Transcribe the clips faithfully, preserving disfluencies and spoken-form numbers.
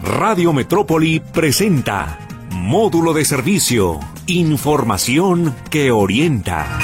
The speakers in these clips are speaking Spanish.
Radio Metrópoli presenta Módulo de Servicio, información que orienta.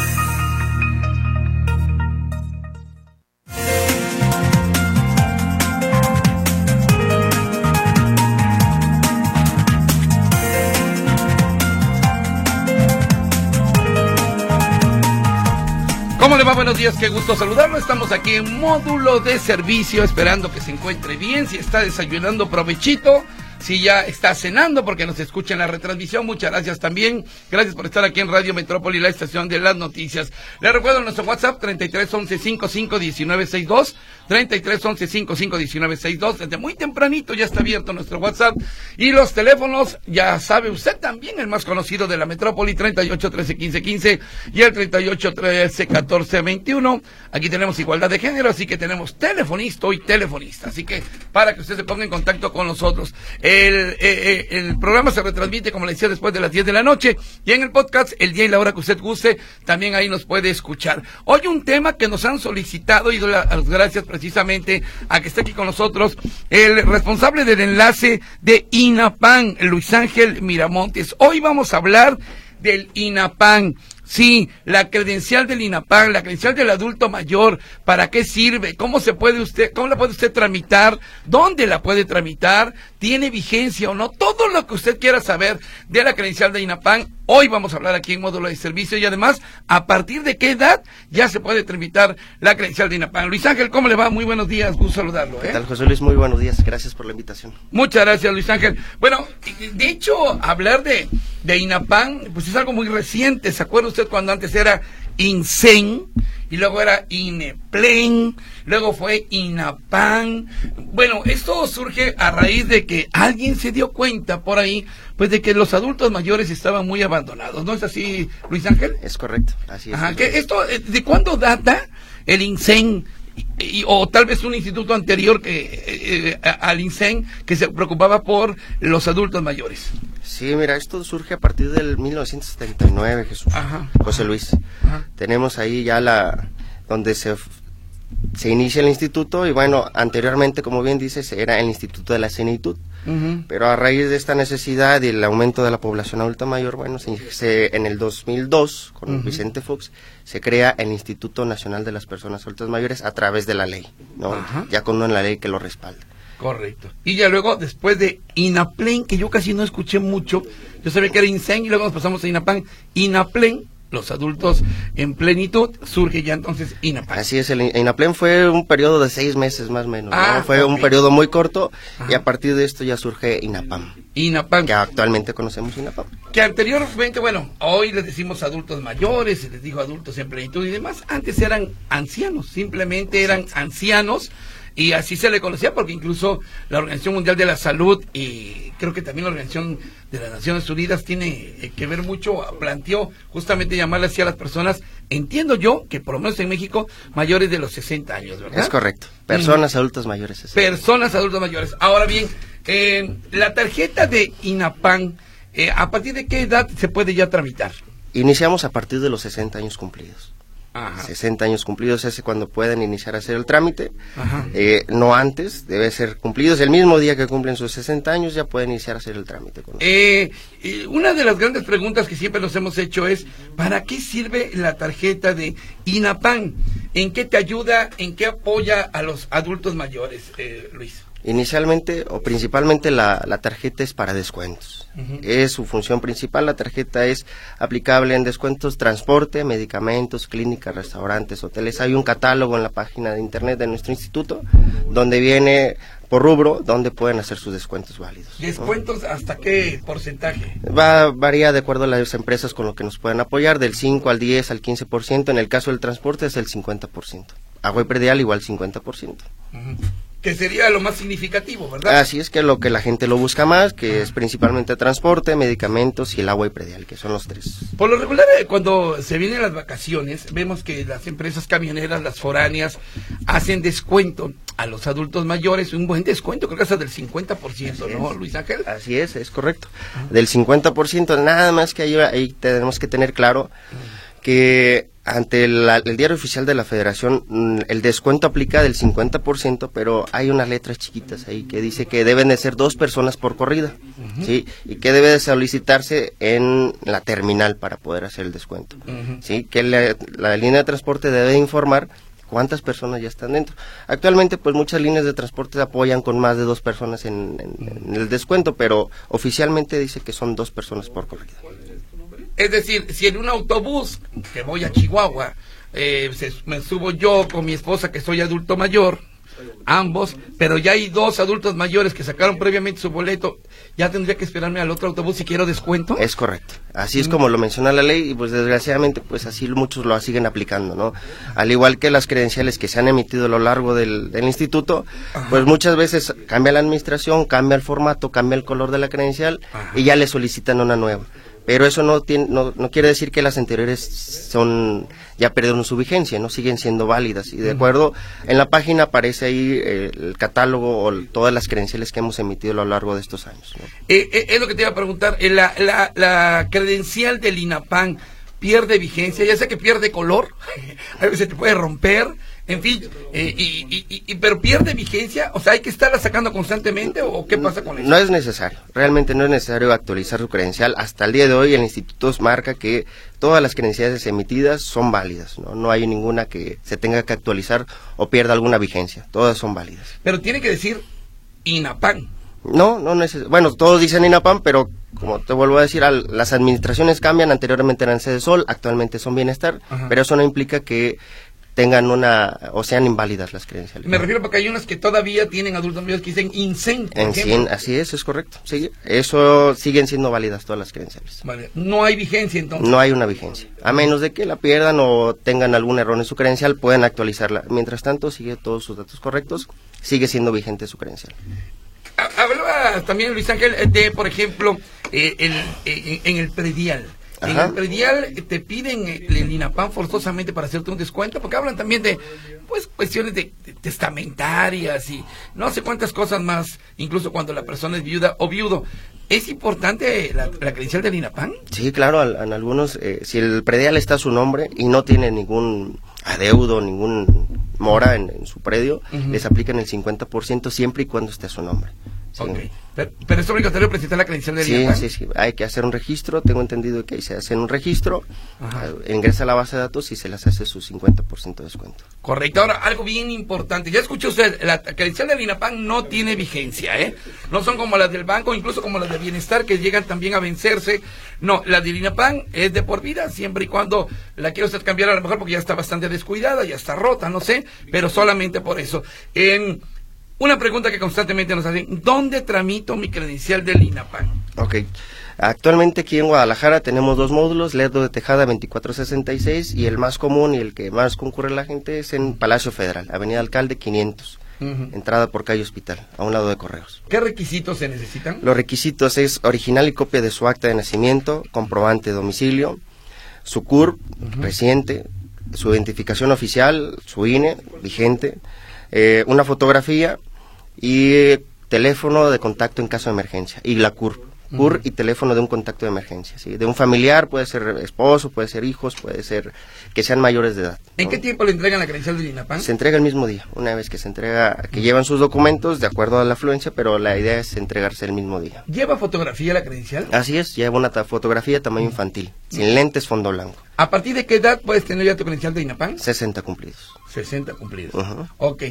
¿Cómo le va? Buenos días, qué gusto saludarlo. Estamos aquí en Módulo de Servicio, esperando que se encuentre bien. Si está desayunando, provechito. Si ya está cenando, porque nos escucha en la retransmisión, muchas gracias también. Gracias por estar aquí en Radio Metrópoli, la estación de las noticias. Les recuerdo nuestro WhatsApp, treinta y tres once cincuenta y cinco diecinueve sesenta y dos, treinta y tres once cincuenta y cinco diecinueve sesenta y dos. Desde muy tempranito ya está abierto nuestro WhatsApp. Y los teléfonos, ya sabe usted también, el más conocido de la Metrópoli, treinta y ocho trece quince quince y el treinta y ocho trece catorce veintiuno. Aquí tenemos igualdad de género, así que tenemos telefonista y telefonista. Así que para que usted se ponga en contacto con nosotros. El, eh, eh, el programa se retransmite, como le decía, después de las diez de la noche, y en el podcast, el día y la hora que usted guste, también ahí nos puede escuchar. Hoy un tema que nos han solicitado, y doy las gracias precisamente a que esté aquí con nosotros, el responsable del enlace de INAPAN, Luis Ángel Miramontes. Hoy vamos a hablar del INAPAN. Sí, la credencial del INAPAN, la credencial del adulto mayor, ¿para qué sirve? ¿Cómo se puede usted, cómo la puede usted tramitar? ¿Dónde la puede tramitar? ¿Tiene vigencia o no? Todo lo que usted quiera saber de la credencial de INAPAN, hoy vamos a hablar aquí en Módulo de Servicio, y además, ¿a partir de qué edad ya se puede tramitar la credencial de INAPAN? Luis Ángel, ¿cómo le va? Muy buenos días, gusto saludarlo, ¿eh? ¿Qué tal, José Luis? Muy buenos días, gracias por la invitación. Muchas gracias, Luis Ángel. Bueno, de hecho, hablar de, de INAPAN, pues es algo muy reciente. ¿Se acuerda usted cuando antes era INSEN, y luego era INEPLEN, luego fue INAPAN? Bueno, esto surge a raíz de que alguien se dio cuenta por ahí, pues de que los adultos mayores estaban muy abandonados, ¿no es así, Luis Ángel? Es correcto, así es. Ajá, que esto, ¿de cuándo data el INSEN? Y, o tal vez un instituto anterior que eh, al INSEN, que se preocupaba por los adultos mayores. Sí, mira, esto surge a partir del mil novecientos setenta y nueve, Jesús. Ajá. José Luis. Ajá. Tenemos ahí ya la donde se se inicia el instituto, y bueno, anteriormente, como bien dices, era el Instituto de la Senitud. Uh-huh. Pero a raíz de esta necesidad y el aumento de la población adulta mayor, bueno, se, se, en el dos mil dos, con uh-huh. Vicente Fox, se crea el Instituto Nacional de las Personas Adultas Mayores a través de la ley, ¿no? Uh-huh. Ya con una ley que lo respalda. Correcto. Y ya luego, después de INAPLEN, que yo casi no escuché mucho, yo sabía que era INSEN, y luego nos pasamos a INAPAN, INAPLEN, los adultos en plenitud, surge ya entonces INAPAN. Así es, el INAPLEN fue un periodo de seis meses más o menos, ah, ¿no? Fue okay. un periodo muy corto. Ajá. Y a partir de esto ya surge INAPAN. INAPAN. Que actualmente conocemos INAPAN. Que anteriormente, bueno, hoy les decimos adultos mayores, se les dijo adultos en plenitud y demás, antes eran ancianos, simplemente eran ancianos. Y así se le conocía, porque incluso la Organización Mundial de la Salud, y creo que también la Organización de las Naciones Unidas tiene eh, que ver mucho, planteó justamente llamarle así a las personas, entiendo yo, que por lo menos en México, mayores de los sesenta años, ¿verdad? Es correcto, personas mm. adultas mayores. sesenta. Personas adultas mayores. Ahora bien, eh, la tarjeta de INAPAN, eh, ¿a partir de qué edad se puede ya tramitar? Iniciamos a partir de los sesenta años cumplidos. Ajá. sesenta años cumplidos es cuando pueden iniciar a hacer el trámite. Eh, no antes, debe ser cumplidos el mismo día que cumplen sus sesenta años, ya pueden iniciar a hacer el trámite con eh, eh, una de las grandes preguntas que siempre nos hemos hecho es, ¿para qué sirve la tarjeta de INAPAN? ¿En qué te ayuda, en qué apoya a los adultos mayores, eh, Luis? Inicialmente o principalmente la, la tarjeta es para descuentos. Uh-huh. Es su función principal. La tarjeta es aplicable en descuentos, transporte, medicamentos, clínicas, restaurantes, hoteles. Hay un catálogo en la página de internet de nuestro instituto donde viene por rubro donde pueden hacer sus descuentos válidos. ¿Descuentos, ¿no? ¿Hasta qué porcentaje? Va, varía de acuerdo a las empresas con lo que nos pueden apoyar, del cinco al diez al quince por ciento. En el caso del transporte es el cincuenta por ciento. Agua y predial igual cincuenta por ciento. Uh-huh. Que sería lo más significativo, ¿verdad? Así es, que lo que la gente lo busca más, que es principalmente transporte, medicamentos y el agua y predial, que son los tres. Por lo regular, cuando se vienen las vacaciones, vemos que las empresas camioneras, las foráneas, hacen descuento a los adultos mayores, un buen descuento, creo que hasta del cincuenta por ciento, ¿no, es. Luis Ángel? Así es, es correcto. Uh-huh. Del cincuenta por ciento, nada más que ahí, ahí tenemos que tener claro uh-huh. que ante la, el diario oficial de la Federación, el descuento aplica del cincuenta por ciento, pero hay unas letras chiquitas ahí que dice que deben de ser dos personas por corrida, uh-huh. ¿sí? Y que debe de solicitarse en la terminal para poder hacer el descuento, uh-huh. ¿sí? Que la, la línea de transporte debe informar cuántas personas ya están dentro. Actualmente, pues muchas líneas de transporte apoyan con más de dos personas en, en, en el descuento, pero oficialmente dice que son dos personas por corrida. Es decir, si en un autobús que voy a Chihuahua, eh, se, me subo yo con mi esposa que soy adulto mayor, ambos, pero ya hay dos adultos mayores que sacaron previamente su boleto, ¿ya tendría que esperarme al otro autobús si quiero descuento? Es correcto, así es como lo menciona la ley y pues desgraciadamente pues así muchos lo siguen aplicando, ¿no? Al igual que las credenciales que se han emitido a lo largo del, del instituto, ajá. pues muchas veces cambia la administración, cambia el formato, cambia el color de la credencial, ajá. y ya le solicitan una nueva. Pero eso no, tiene, no no quiere decir que las anteriores son ya perdieron su vigencia, no siguen siendo válidas. Y de acuerdo, en la página aparece ahí eh, el catálogo o el, todas las credenciales que hemos emitido a lo largo de estos años, ¿no? Eh, eh, es lo que te iba a preguntar, eh, la, la, la credencial del INAPAM pierde vigencia, ya sé que pierde color, a veces te puede romper, en fin, eh, y, y, y, pero pierde vigencia, o sea, ¿hay que estarla sacando constantemente o qué pasa con eso? No es necesario, realmente no es necesario actualizar su credencial. Hasta el día de hoy el instituto marca que todas las credenciales emitidas son válidas, ¿no? No hay ninguna que se tenga que actualizar o pierda alguna vigencia, todas son válidas. Pero tiene que decir INAPAM. No, no neces- bueno, todos dicen INAPAM, pero como te vuelvo a decir, al, las administraciones cambian, anteriormente eran Sedesol, actualmente son Bienestar, ajá. pero eso no implica que tengan una, o sean inválidas las credenciales. Me refiero porque hay unas que todavía tienen adultos mayores que dicen INSEN. En cien, así es, es correcto. Sí, eso siguen siendo válidas todas las credenciales. Vale, no hay vigencia entonces. No hay una vigencia. A menos de que la pierdan o tengan algún error en su credencial, pueden actualizarla. Mientras tanto, sigue todos sus datos correctos, sigue siendo vigente su credencial. Hablaba también Luis Ángel de, por ejemplo, eh, el, eh, en el predial. Ajá. En el predial te piden el INAPAM forzosamente para hacerte un descuento, porque hablan también de pues cuestiones de, de testamentarias y no sé cuántas cosas más, incluso cuando la persona es viuda o viudo. ¿Es importante la, la credencial del INAPAM? Sí, claro, en algunos, eh, si el predial está a su nombre y no tiene ningún adeudo, ningún mora en, en su predio, uh-huh. les aplican el cincuenta por ciento siempre y cuando esté a su nombre. Sí. Okay. Pero, pero es obligatorio presentar la credencial del sí, INAPAM. Sí, sí, hay que hacer un registro, tengo entendido que se hace un registro, uh, ingresa a la base de datos y se les hace su cincuenta por ciento de descuento. Correcto, ahora algo bien importante, ya escuchó usted, la credencial del INAPAM no tiene vigencia, ¿eh? No son como las del banco, incluso como las de Bienestar que llegan también a vencerse, no, la del INAPAM es de por vida, siempre y cuando la quiera usted cambiar a lo mejor porque ya está bastante descuidada, ya está rota, no sé, pero solamente por eso. En... Una pregunta que constantemente nos hacen, ¿dónde tramito mi credencial del INAPAM? Ok, actualmente aquí en Guadalajara tenemos dos módulos, Lerdo de Tejada veinticuatro sesenta y seis y el más común y el que más concurre la gente es en Palacio Federal, Avenida Alcalde quinientos, uh-huh. entrada por calle Hospital, a un lado de Correos. ¿Qué requisitos se necesitan? Los requisitos es original y copia de su acta de nacimiento, comprobante de domicilio, su C U R P uh-huh. reciente, su identificación oficial, su I N E vigente, eh, una fotografía y teléfono de contacto en caso de emergencia y la C U R P, C U R P y teléfono de un contacto de emergencia, ¿sí? De un familiar, puede ser esposo, puede ser hijos, puede ser que sean mayores de edad, ¿no? ¿En qué tiempo le entregan la credencial del INAPAM? Se entrega el mismo día, una vez que se entrega, que llevan sus documentos de acuerdo a la afluencia, pero la idea es entregarse el mismo día. ¿Lleva fotografía la credencial? Así es, lleva una fotografía tamaño infantil, sin lentes, fondo blanco. ¿A partir de qué edad puedes tener ya tu credencial de INAPAM? sesenta cumplidos. sesenta cumplidos. Uh-huh. Ok.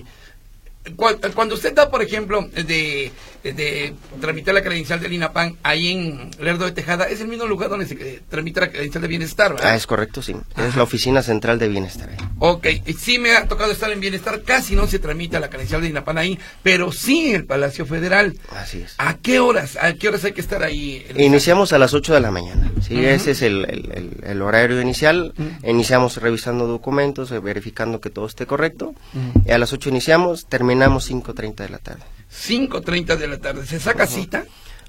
Cuando usted da, por ejemplo, de, de tramitar la credencial del INAPAM ahí en Lerdo de Tejada, es el mismo lugar donde se tramita la credencial de Bienestar, ¿verdad? Ah, es correcto, sí. Ajá. Es la oficina central de Bienestar. ¿eh? Ok, sí me ha tocado estar en Bienestar, casi no se tramita la credencial de INAPAM ahí, pero sí en el Palacio Federal. Así es. ¿A qué horas? ¿A qué horas hay que estar ahí? Iniciamos a las ocho de la mañana, sí, uh-huh. ese es el, el, el, el horario inicial. Uh-huh. Iniciamos revisando documentos, verificando que todo esté correcto, uh-huh. y a las ocho iniciamos, terminamos Terminamos cinco treinta de la tarde. cinco treinta de la tarde. ¿Se saca uh-huh. cita?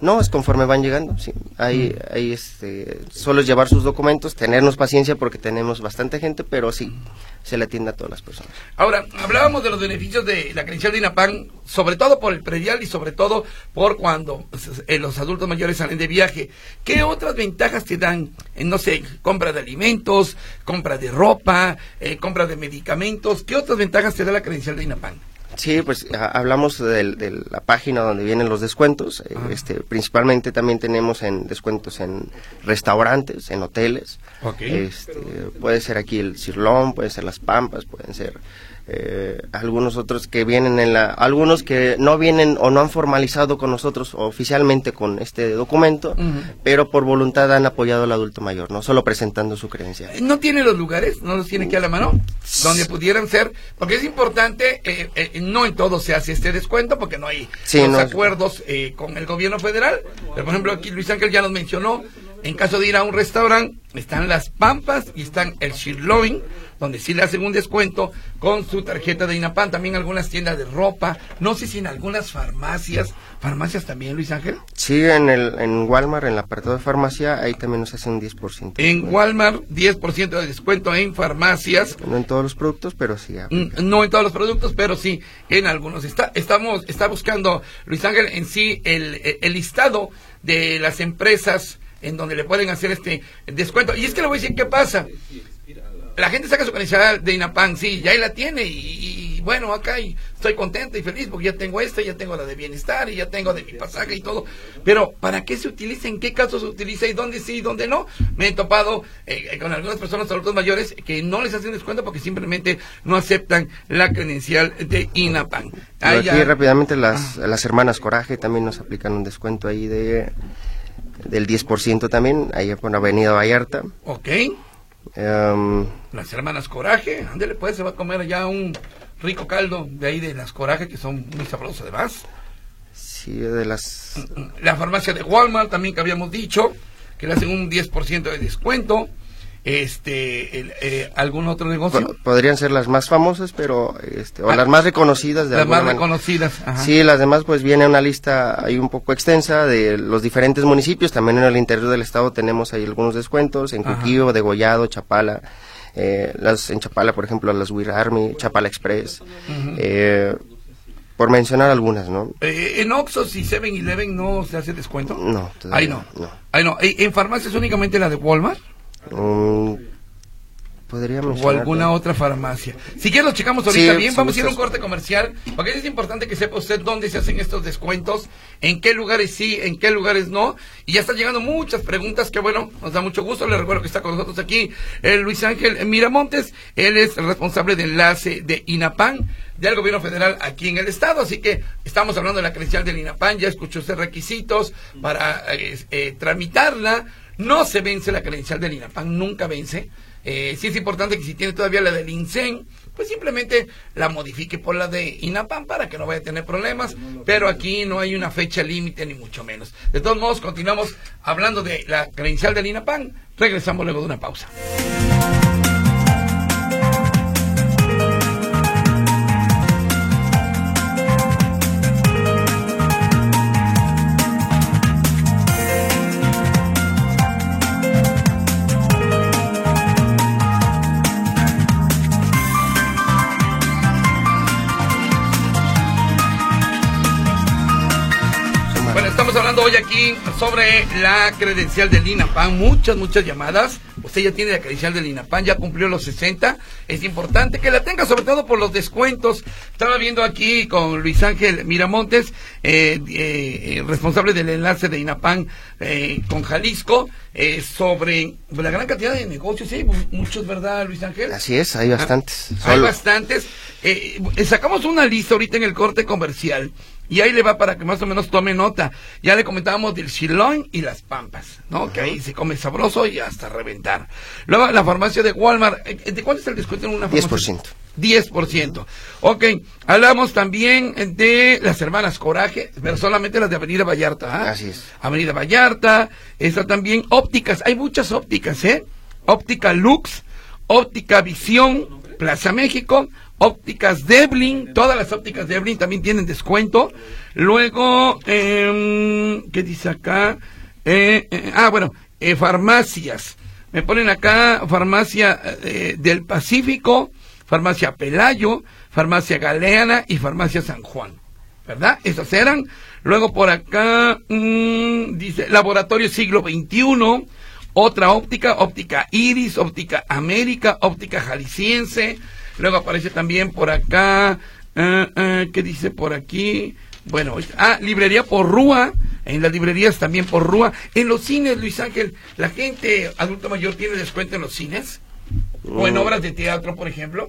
No, es conforme van llegando, sí. Ahí, mm. ahí este, solo es llevar sus documentos, tenernos paciencia porque tenemos bastante gente, pero sí, se le atiende a todas las personas. Ahora, hablábamos de los beneficios de la credencial de INAPAM, sobre todo por el predial y sobre todo por cuando eh, los adultos mayores salen de viaje. ¿Qué otras ventajas te dan? Eh, no sé, compra de alimentos, compra de ropa, eh, compra de medicamentos. ¿Qué otras ventajas te da la credencial de INAPAM? Sí, pues a, hablamos de, de la página donde vienen los descuentos, eh, este, principalmente también tenemos en descuentos en restaurantes, en hoteles, okay. este, puede ser aquí el Cirlón, puede ser las Pampas, pueden ser eh, algunos otros que vienen en la, algunos que no vienen o no han formalizado con nosotros oficialmente con este documento, uh-huh. pero por voluntad han apoyado al adulto mayor, no solo presentando su credencial. ¿No tiene los lugares? ¿No los tiene aquí a la mano? Donde pudieran ser, porque es importante, eh, eh, no en todo se hace este descuento, porque no hay sí, los no, acuerdos eh, con el gobierno federal, pero por ejemplo aquí Luis Ángel ya nos mencionó, en caso de ir a un restaurante, están las Pampas y están el Sirloin, donde sí le hacen un descuento con su tarjeta de INAPAM, también algunas tiendas de ropa, no sé si en algunas farmacias, farmacias también, Luis Ángel. Sí, en el en Walmart, en el apartado de farmacia, ahí también nos hacen un diez por ciento. En Walmart, diez por ciento de descuento en farmacias. No en todos los productos, pero sí. Aplica. No en todos los productos, pero sí en algunos. Está, estamos, está buscando, Luis Ángel, en sí el, el listado de las empresas en donde le pueden hacer este descuento. Y es que le voy a decir qué pasa. La gente saca su credencial de INAPAM, sí, ya ahí la tiene, y, y bueno, acá y estoy contenta y feliz porque ya tengo esta, ya tengo la de bienestar, y ya tengo de mi pasaje y todo. Pero, ¿para qué se utiliza? ¿En qué casos se utiliza? ¿Y dónde sí y dónde no? Me he topado eh, con algunas personas, adultos mayores, que no les hacen descuento porque simplemente no aceptan la credencial de INAPAM. Ahí aquí ya... rápidamente las, ah. las hermanas Coraje también nos aplican un descuento ahí de del diez por ciento también, ahí por Avenida Vallarta. Ok. Um, las hermanas Coraje, ándale pues, se va a comer allá un rico caldo de ahí de las Coraje, que son muy sabrosos además. Sí, de las... La farmacia de Walmart también, que habíamos dicho, que le hacen un diez por ciento de descuento. Este, el, eh, ¿algún otro negocio? P- podrían ser las más famosas, pero, este, o ah, las más reconocidas. De las más manera. reconocidas, ajá. Sí, las demás pues viene una lista ahí un poco extensa de los diferentes municipios, también en el interior del estado tenemos ahí algunos descuentos, en Cuquío, Degollado, Chapala, eh, las, en Chapala por ejemplo las Weir Army, Chapala Express, uh-huh. eh, por mencionar algunas, ¿no? Eh, ¿En Oxxos y seven eleven no se hace descuento? No. Ahí no. no. Ahí no. ¿En farmacias únicamente la de Walmart? Um, podríamos o alguna otra farmacia. Si quieres lo checamos ahorita sí, bien, vamos a ir a un corte comercial, porque es importante que sepa usted dónde se hacen estos descuentos, en qué lugares sí, en qué lugares no, y ya están llegando muchas preguntas que bueno, nos da mucho gusto. Le recuerdo que está con nosotros aquí el Luis Ángel Miramontes, él es el responsable de enlace de INAPAM, del gobierno federal aquí en el estado, así que estamos hablando de la credencial del INAPAM, ya escuchó usted requisitos para eh, eh, tramitarla. No se vence la credencial del INAPAM, nunca vence. Eh, sí es importante que si tiene todavía la del INSEN, pues simplemente la modifique por la de INAPAM para que no vaya a tener problemas, pero aquí no hay una fecha límite ni mucho menos. De todos modos, continuamos hablando de la credencial del INAPAM, regresamos luego de una pausa. Hoy aquí sobre la credencial del INAPAM, muchas, muchas llamadas. Usted ya tiene la credencial del INAPAM, ya cumplió los sesenta. Es importante que la tenga, sobre todo por los descuentos. Estaba viendo aquí con Luis Ángel Miramontes, eh, eh, responsable del enlace de INAPAM eh, con Jalisco, eh, sobre la gran cantidad de negocios. Sí, muchos, ¿verdad, Luis Ángel? Así es, hay bastantes. Ah, hay bastantes. Eh, sacamos una lista ahorita en el corte comercial. Y ahí le va para que más o menos tome nota. Ya le comentábamos del Sirloin y las Pampas, ¿no? Uh-huh. Que ahí se come sabroso y hasta reventar. Luego la farmacia de Walmart. ¿De cuánto es el descuento en una farmacia? diez por ciento. diez por ciento. Ok. Hablamos también de las hermanas Coraje, pero solamente las de Avenida Vallarta. ¿eh? Así es. Avenida Vallarta. Está también ópticas. Hay muchas ópticas, ¿eh? Óptica Lux, Óptica Visión, Plaza México, ópticas Devlin, todas las ópticas Devlin también tienen descuento. Luego, eh, ¿qué dice acá? Eh, eh, ah, bueno, eh, farmacias. Me ponen acá farmacia eh, del Pacífico, farmacia Pelayo, farmacia Galeana y farmacia San Juan, ¿verdad? Esas eran. Luego por acá, mmm, dice Laboratorio Siglo veintiuno, otra óptica, óptica Iris, óptica América, óptica Jalisciense. Luego aparece también por acá, uh, uh, ¿qué dice por aquí? Bueno, ah, librería Porrúa, en las librerías también Porrúa. En los cines, Luis Ángel, ¿la gente adulto mayor tiene descuento en los cines? ¿O en obras de teatro, por ejemplo?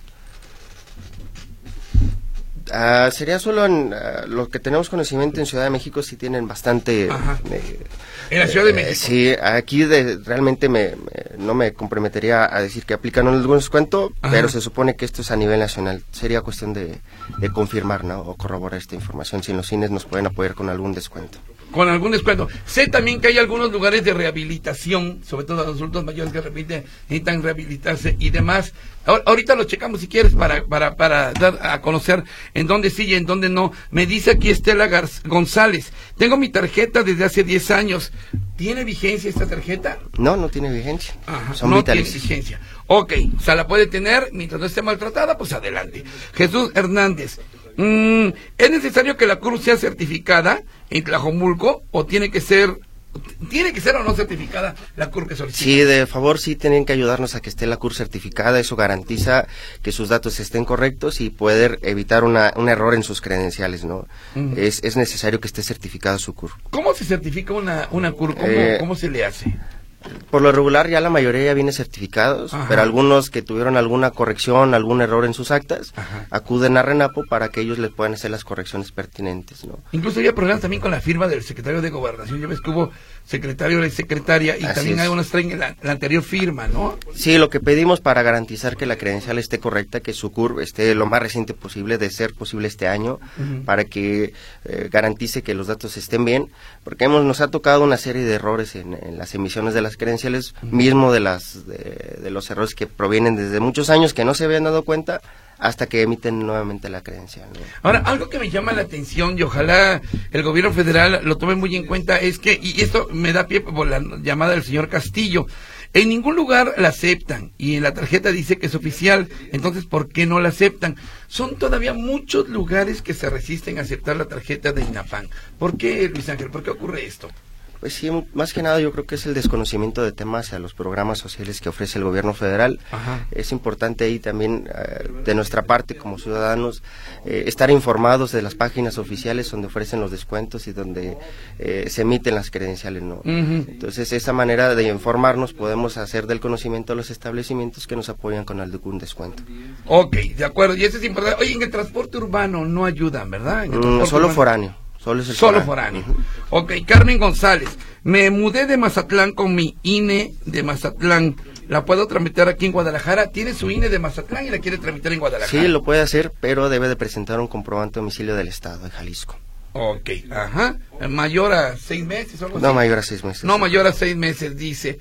Uh, sería solo en uh, lo que tenemos conocimiento en Ciudad de México, sí tienen bastante... Eh, en la Ciudad de México. Eh, sí, aquí de, realmente me, me, no me comprometería a decir que aplican algún descuento, Ajá. pero se supone que esto es a nivel nacional. Sería cuestión de, de confirmar, ¿no? O corroborar esta información, si en los cines nos pueden apoyar con algún descuento. Con algún descuento. Sé también que hay algunos lugares de rehabilitación, sobre todo a los adultos mayores que repiten, necesitan rehabilitarse y demás. Ahorita lo checamos si quieres para para para dar a conocer en dónde sí y en dónde no. Me dice aquí Estela Gar- González, tengo mi tarjeta desde hace diez años. ¿Tiene vigencia esta tarjeta? No, no tiene vigencia. Ajá, Son no vitales. tiene vigencia. Ok, o sea, la puede tener mientras no esté maltratada, pues adelante. Jesús Hernández, mm, ¿es necesario que la C U R sea certificada en Tlajomulco o tiene que ser... ¿Tiene que ser o no certificada la C U R que solicita? Sí, de favor, sí tienen que ayudarnos a que esté la C U R certificada. Eso garantiza que sus datos estén correctos y poder evitar una, un error en sus credenciales, ¿no? Uh-huh. Es, es necesario que esté certificada su C U R. ¿Cómo se certifica una, una C U R? ¿Cómo, eh, ¿Cómo se le hace? Por lo regular ya la mayoría ya viene certificados, Ajá. pero algunos que tuvieron alguna corrección, algún error en sus actas, Ajá. acuden a RENAPO para que ellos les puedan hacer las correcciones pertinentes, ¿no? Incluso había problemas también con la firma del secretario de Gobernación. Yo ves que hubo secretario y secretaria y Así también es. Hay unos traen la, la anterior firma, ¿no? Sí, lo que pedimos para garantizar que la credencial esté correcta, que su C U R esté lo más reciente posible, de ser posible este año, uh-huh. para que eh, garantice que los datos estén bien, porque hemos nos ha tocado una serie de errores en, en las emisiones de las credenciales, uh-huh. mismo de las de, de los errores que provienen desde muchos años que no se habían dado cuenta hasta que emiten nuevamente la credencial, ¿no? Ahora, algo que me llama la atención y ojalá el gobierno federal lo tome muy en cuenta es que, y esto me da pie por la llamada del señor Castillo, en ningún lugar la aceptan y en la tarjeta dice que es oficial, entonces ¿por qué no la aceptan? Son todavía muchos lugares que se resisten a aceptar la tarjeta de INAPAM. ¿Por qué, Luis Ángel? ¿Por qué ocurre esto? Pues sí, más que nada yo creo que es el desconocimiento de temas hacia los programas sociales que ofrece el gobierno federal. Ajá. Es importante ahí también, eh, de nuestra parte como ciudadanos, eh, estar informados de las páginas oficiales donde ofrecen los descuentos y donde eh, se emiten las credenciales, ¿no? Uh-huh. Entonces, esa manera de informarnos podemos hacer del conocimiento a los establecimientos que nos apoyan con algún descuento. Ok, de acuerdo, y eso es importante. Oye, en el transporte urbano no ayudan, ¿verdad? En el mm, solo urbano. foráneo. Solo es el Solo foráneo. foráneo. Uh-huh. Ok, Carmen González, me mudé de Mazatlán con mi I N E de Mazatlán. ¿La puedo tramitar aquí en Guadalajara? Tiene su I N E de Mazatlán y la quiere tramitar en Guadalajara. Sí, lo puede hacer, pero debe de presentar un comprobante de domicilio del Estado de Jalisco. Ok, ajá. ¿Mayor a seis meses o algo no, así? No, mayor a seis meses. No, mayor a seis meses, dice.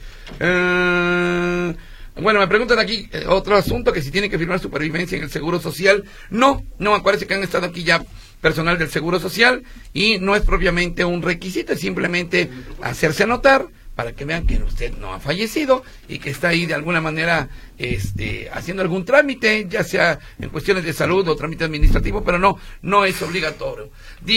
Uh, bueno, me preguntan aquí eh, otro asunto, que si tiene que firmar supervivencia en el Seguro Social. No, no, acuérdense que han estado aquí ya personal del Seguro Social y no es propiamente un requisito, es simplemente hacerse anotar para que vean que usted no ha fallecido y que está ahí de alguna manera este, haciendo algún trámite, ya sea en cuestiones de salud o trámite administrativo, pero no, no es obligatorio.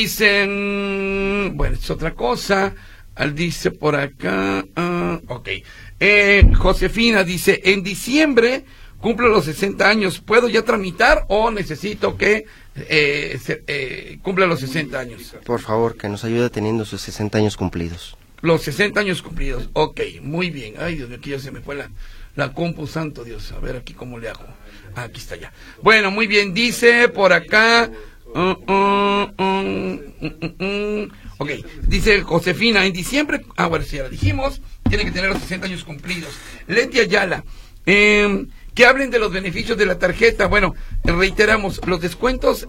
Dicen, bueno, es otra cosa, dice por acá, uh, ok, eh, Josefina dice, en diciembre cumplo los sesenta años, ¿puedo ya tramitar o necesito que eh, se, eh, cumpla los sesenta años? Por favor, que nos ayude teniendo sus sesenta años cumplidos. Los sesenta años cumplidos, ok, muy bien. Ay, Dios mío, aquí ya se me fue la, la compu, santo Dios. A ver, aquí cómo le hago. Ah, aquí está ya. Bueno, muy bien, dice por acá... Uh, uh, uh, uh, uh, uh. Ok, dice Josefina, en diciembre... Ah, bueno, si ya la dijimos, tiene que tener los sesenta años cumplidos. Leti Ayala, eh... que hablen de los beneficios de la tarjeta. Bueno, reiteramos, los descuentos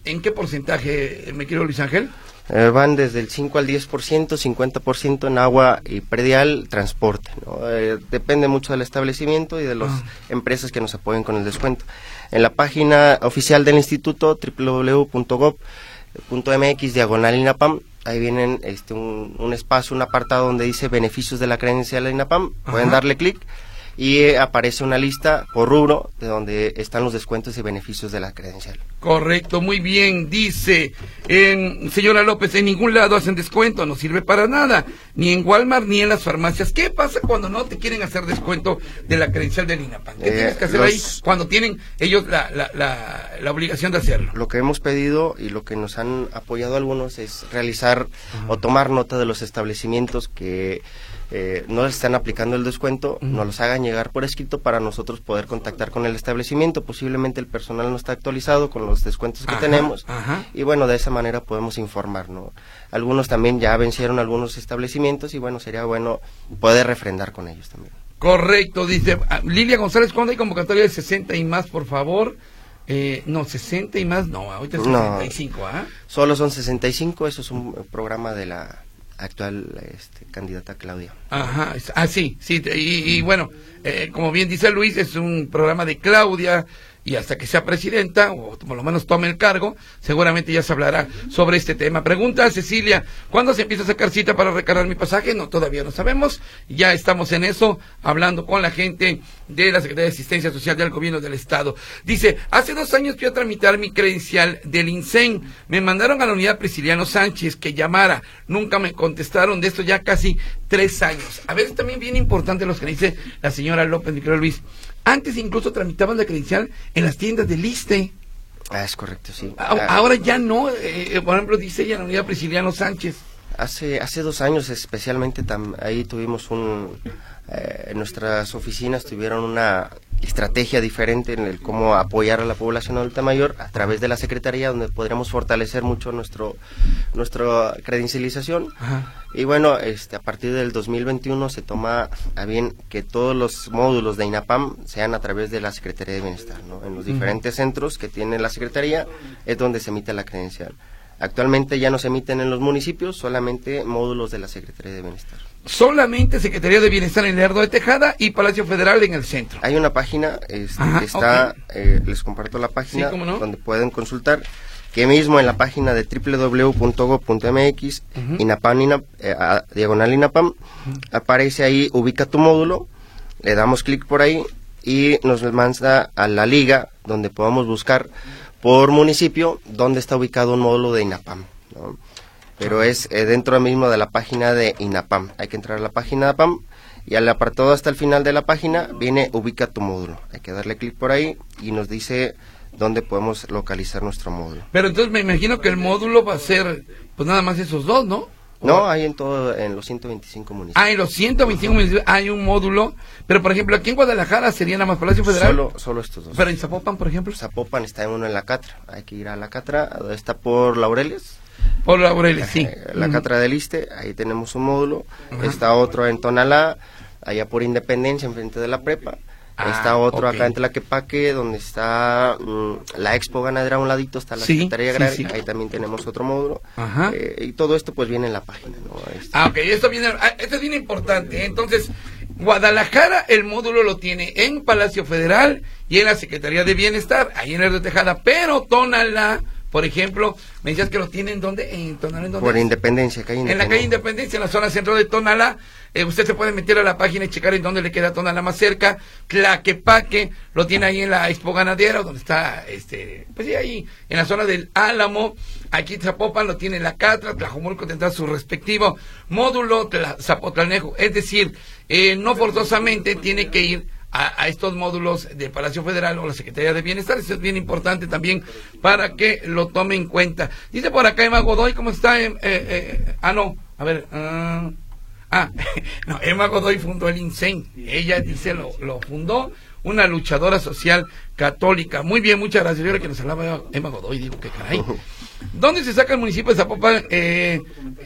¿en qué porcentaje, me quiero Luis Ángel? Eh, van desde el cinco al diez por ciento, cincuenta por ciento en agua y predial, transporte, ¿no? Eh, depende mucho del establecimiento y de las ah. empresas que nos apoyen con el descuento. En la página oficial del instituto, doble u doble u doble u punto gob punto eme equis diagonal INAPAM, ahí vienen este, un, un espacio, un apartado donde dice beneficios de la credencial de INAPAM, Ajá. pueden darle clic y eh, aparece una lista por rubro de donde están los descuentos y beneficios de la credencial. Correcto, muy bien, dice, eh, señora López, en ningún lado hacen descuento, no sirve para nada, ni en Walmart ni en las farmacias. ¿Qué pasa cuando no te quieren hacer descuento de la credencial del INAPAM? ¿Qué eh, tienes que hacer los... ahí cuando tienen ellos la, la, la, la obligación de hacerlo? Lo que hemos pedido y lo que nos han apoyado algunos es realizar uh-huh. o tomar nota de los establecimientos que Eh, no les están aplicando el descuento, uh-huh. nos los hagan llegar por escrito para nosotros poder contactar con el establecimiento. Posiblemente el personal no está actualizado con los descuentos que ajá, tenemos ajá. y bueno, de esa manera podemos informar, ¿no? Algunos también ya vencieron algunos establecimientos y bueno, sería bueno poder refrendar con ellos también. Correcto, dice Lilia González, ¿cuándo hay convocatoria de sesenta y más, por favor? Eh, no, sesenta y más, no, ahorita es sesenta y cinco, ¿ah? ¿eh? Solo son sesenta y cinco, eso es un programa de la actual este, candidata Claudia. Ajá, ah, sí, sí, y, y bueno, eh, como bien dice Luis, es un programa de Claudia, y hasta que sea presidenta, o por lo menos tome el cargo, seguramente ya se hablará sobre este tema. Pregunta Cecilia, ¿cuándo se empieza a sacar cita para recargar mi pasaje? No, todavía no sabemos, ya estamos en eso, hablando con la gente de la Secretaría de Asistencia Social del Gobierno del Estado. Dice, hace dos años fui a tramitar mi credencial del INSEN, me mandaron a la unidad Prisciliano Sánchez que llamara, nunca me contestaron, de esto ya casi tres años. A veces también bien importante los que dice la señora López, mi querido Luis. Antes incluso tramitaban la credencial en las tiendas del ISSSTE. Ah, es correcto, sí. A, ahora ya no, eh, por ejemplo, dice ella en la unidad Prisciliano Sánchez. Hace hace dos años especialmente, tam, ahí tuvimos un... Eh, nuestras oficinas tuvieron una estrategia diferente en el cómo apoyar a la población adulta mayor a través de la Secretaría, donde podríamos fortalecer mucho nuestro nuestra credencialización. Ajá. Y bueno, este a partir del dos mil veintiuno se toma a bien que todos los módulos de INAPAM sean a través de la Secretaría de Bienestar, ¿no? En los diferentes uh-huh. centros que tiene la Secretaría es donde se emite la credencial. Actualmente ya no se emiten en los municipios, solamente módulos de la Secretaría de Bienestar. Solamente Secretaría de Bienestar en Lerdo de Tejada y Palacio Federal en el centro. Hay una página este, Ajá, que está, okay. eh, les comparto la página, sí, ¿no? donde pueden consultar, que mismo en la página de doble u doble u doble u punto gob punto eme equis, uh-huh. INAPAM, INAP, eh, a, diagonal INAPAM, uh-huh. aparece ahí, ubica tu módulo, le damos clic por ahí y nos manda a la liga donde podamos buscar por municipio dónde está ubicado un módulo de INAPAM, ¿no? Pero es eh, dentro mismo de la página de INAPAM. Hay que entrar a la página de INAPAM y al apartado hasta el final de la página viene ubica tu módulo. Hay que darle clic por ahí y nos dice dónde podemos localizar nuestro módulo. Pero entonces me imagino que el módulo va a ser pues nada más esos dos, ¿no? No, hay en todo, en los ciento veinticinco municipios. Ah, en los ciento veinticinco uh-huh. municipios hay un módulo, pero por ejemplo aquí en Guadalajara sería nada más Palacio Federal. Solo, solo estos dos. Pero en Zapopan, por ejemplo. Zapopan está en uno en la Catra, hay que ir a la Catra, está por Laureles. Por Laureles, sí. Eh, la uh-huh. Catra del Iste, ahí tenemos un módulo, uh-huh. está otro en Tonalá, allá por Independencia, enfrente de la prepa. Ah, está otro okay. acá en Tlaquepaque, donde está um, la Expo Ganadera a un ladito, está la sí, Secretaría Agraria, sí, sí. ahí también tenemos otro módulo. Ajá. Eh, y todo esto pues viene en la página, ¿no? Este. Ah, ok, esto, viene, esto es bien importante. Entonces, Guadalajara el módulo lo tiene en Palacio Federal y en la Secretaría de Bienestar, ahí en Lerdo de Tejada, pero Tonalá, por ejemplo, me decías que lo tienen ¿dónde? En Tonalá, ¿en dónde? Por Independencia, calle Independencia. En la calle Independencia, en la zona centro de Tonalá. Eh, usted se puede meter a la página y checar en dónde le queda Tonalá más cerca. Tlaquepaque lo tiene ahí en la Expo Ganadera, donde está, este, pues sí, ahí en la zona del Álamo. Aquí Zapopan lo tiene la Catra, Tlajomulco tendrá su respectivo módulo, Zapotlanejo. Es decir, eh, no forzosamente tiene que ir A, a estos módulos de Palacio Federal o la Secretaría de Bienestar. Eso es bien importante también para que lo tome en cuenta. Dice por acá Emma Godoy, ¿cómo está? Eh, eh, ah, no, a ver, uh, ah, no, Emma Godoy fundó el INSEN. Ella dice, lo, lo fundó una luchadora social católica. Muy bien, muchas gracias. Yo creo que nos hablaba Emma Godoy, digo, qué caray. ¿Dónde se saca el municipio de Zapopan? Eh,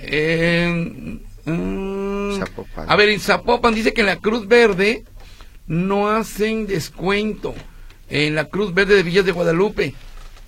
eh, um, Zapopan. A ver, en Zapopan dice que en la Cruz Verde no hacen descuento en la Cruz Verde de Villas de Guadalupe.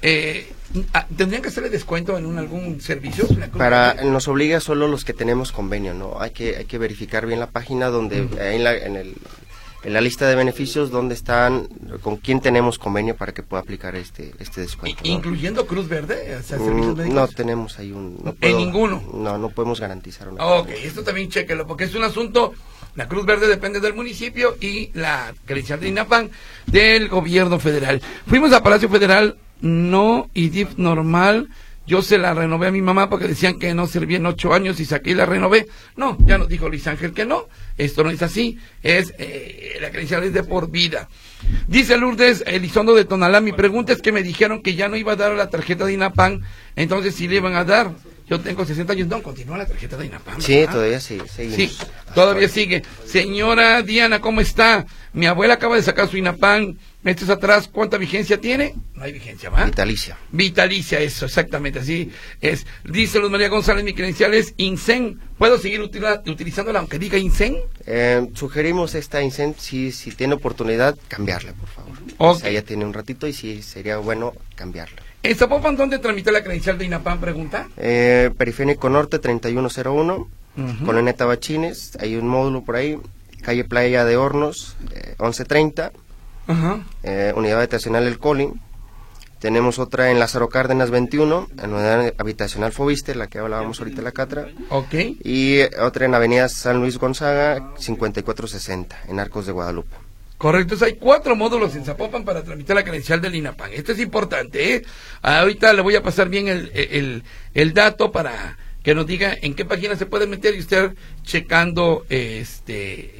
eh, ¿tendrían que hacerle descuento en un, algún servicio? Para, nos obliga solo los que tenemos convenio, ¿no? Hay que, hay que verificar bien la página donde, uh-huh. en la, en el... en la lista de beneficios donde están, con quién tenemos convenio para que pueda aplicar este este descuento, ¿no? ¿Incluyendo Cruz Verde? O sea, mm, no tenemos ahí un... No puedo, ¿En ninguno? No, no podemos garantizar una. Ok, convenio. Esto también chéquelo, porque es un asunto, la Cruz Verde depende del municipio y la credencial de INAPAM del gobierno federal. Fuimos a Palacio Federal, no, y D I F normal. Yo se la renové a mi mamá porque decían que no servía en ocho años y saqué y la renové. No, ya nos dijo Luis Ángel que no. Esto no es así. Es eh, la credencial es de por vida. Dice Lourdes Elizondo de Tonalá, mi pregunta es que me dijeron que ya no iba a dar la tarjeta de INAPAM, entonces sí le iban a dar. Yo tengo sesenta años, no, continúa la tarjeta de INAPAM. ¿verdad? Sí, todavía sí, seguimos. Sí, todavía sigue. Señora Diana, ¿cómo está? Mi abuela acaba de sacar su INAPAM meses atrás. ¿Cuánta vigencia tiene? No hay vigencia, ¿va? Vitalicia. Vitalicia, eso, exactamente, así es. Dice Luz María González, mi credencial es INSEN. ¿Puedo seguir utila, utilizándola aunque diga INSEN? Eh, sugerimos esta INSEN, si, si tiene oportunidad, cambiarla, por favor. Okay. O sea, ya tiene un ratito y sí sería bueno cambiarla. ¿En Zapopan dónde tramita la credencial de INAPAM, pregunta? Eh, Periférico Norte treinta y uno cero uno, uh-huh. Colonia Tabachines, hay un módulo por ahí, calle Playa de Hornos, eh, once treinta, uh-huh. eh, unidad habitacional El Colin. Tenemos otra en Lázaro Cárdenas veintiuno, en unidad habitacional Fobiste, la que hablábamos ahorita en la Catra. Ok. Y otra en Avenida San Luis Gonzaga, cincuenta y cuatro sesenta, en Arcos de Guadalupe. Correcto, entonces hay cuatro módulos en Zapopan para tramitar la credencial del INAPAM. Esto es importante, ¿eh? Ahorita le voy a pasar bien el, el, el dato para que nos diga en qué página se puede meter y usted checando este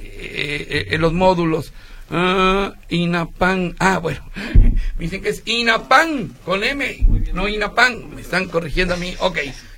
eh, eh, los módulos. Uh, INAPAM, ah, bueno, me dicen que es INAPAM, con M, no INAPAM, me están corrigiendo a mí, ok,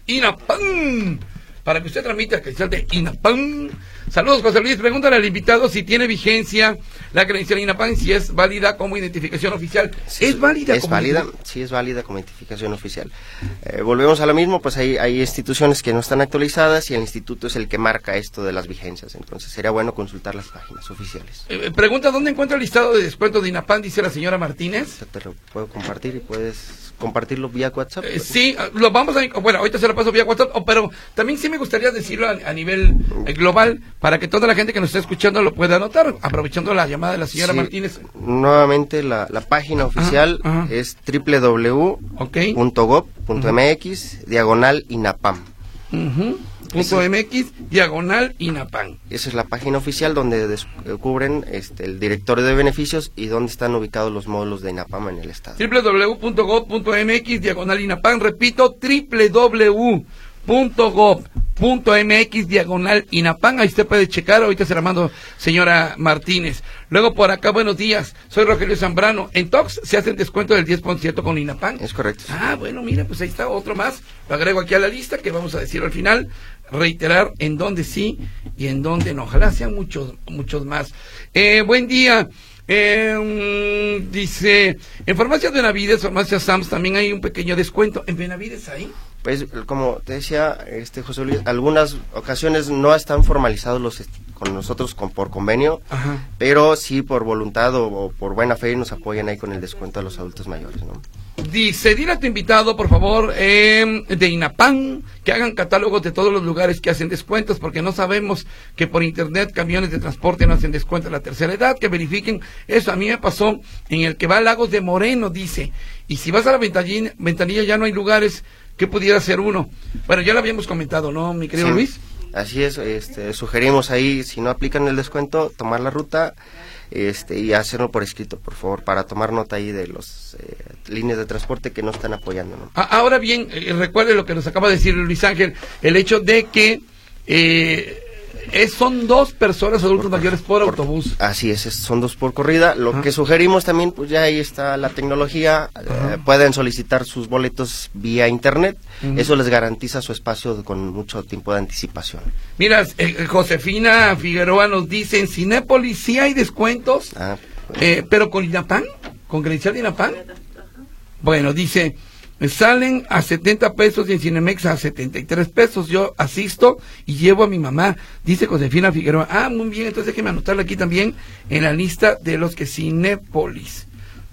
INAPAM, para que usted tramite la credencial de INAPAM. Saludos, José Luis. Pregúntale al invitado si tiene vigencia la credencial INAPAM, si es válida como identificación oficial. Sí, ¿Es válida? Es como válida, sí es válida como identificación oficial. Eh, volvemos a lo mismo, pues hay, hay instituciones que no están actualizadas y el instituto es el que marca esto de las vigencias. Entonces sería bueno consultar las páginas oficiales. Eh, pregunta, ¿dónde encuentra el listado de descuento de INAPAM? Dice la señora Martínez. Yo te lo puedo compartir y puedes compartirlo vía WhatsApp. Eh, sí, lo vamos a... Bueno, ahorita se lo paso vía WhatsApp, oh, pero también sí me gustaría decirlo a, a nivel eh, global para que toda la gente que nos está escuchando lo pueda anotar, aprovechando la llamada de la señora sí, Martínez. Nuevamente la, la página oficial ajá, ajá. es doble u doble u doble u punto gob punto eme equis uh-huh. diagonal INAPAM. Uh-huh. Punto mx diagonal INAPAM. Esa es la página oficial donde descubren este, el directorio de beneficios y donde están ubicados los módulos de INAPAM en el estado. doble u doble u doble u punto gob punto eme equis diagonal INAPAM, repito, doble u doble u doble u punto gob punto eme equis diagonal INAPAM, ahí usted puede checar, ahorita se la mando señora Martínez. Luego por acá, buenos días, soy Rogelio Zambrano, en Tox se hace el descuento del diez por ciento con INAPAM. Es correcto. Ah, bueno, mire, pues ahí está otro más, lo agrego aquí a la lista que vamos a decir al final, reiterar en dónde sí y en dónde no, ojalá sean muchos, muchos más. Eh, buen día. Eh, um, dice, en farmacias Benavides, farmacias Sams, también hay un pequeño descuento. ¿En Benavides hay? Pues, como te decía, este José Luis, algunas ocasiones no están formalizados los con nosotros con, por convenio, ajá, pero sí por voluntad o, o por buena fe nos apoyan ahí con el descuento a los adultos mayores, ¿no? Dice, dile a tu invitado, por favor, eh, de INAPAM, que hagan catálogos de todos los lugares que hacen descuentos, porque no sabemos que por internet camiones de transporte no hacen descuento a la tercera edad, que verifiquen eso. A mí me pasó en el que va a Lagos de Moreno, dice, y si vas a la ventanilla, ventanilla ya no hay lugares, ¿qué pudiera ser uno? Bueno, ya lo habíamos comentado, ¿no, mi querido sí, Luis? Así es, este, sugerimos ahí, si no aplican el descuento, tomar la ruta, este, y hacerlo por escrito, por favor, para tomar nota ahí de las eh, líneas de transporte que no están apoyando, ¿no? Ahora bien, eh, recuerde lo que nos acaba de decir Luis Ángel, el hecho de que eh, es, son dos personas adultos por, mayores por, por autobús. Así es, es, son dos por corrida. Lo Ajá. que sugerimos también, pues ya ahí está la tecnología, eh, pueden solicitar sus boletos vía internet, uh-huh. eso les garantiza su espacio con mucho tiempo de anticipación. Mira, eh, Josefina Figueroa nos dice, en Cinépolis sí hay descuentos, ah, pues. eh, pero con INAPAM, con credencial de INAPAM. Bueno, dice, salen a setenta pesos y en Cinemex a setenta y tres pesos. Yo asisto y llevo a mi mamá, dice Josefina Figueroa. Ah, muy bien, entonces déjeme anotarla aquí también en la lista de los que Cinépolis.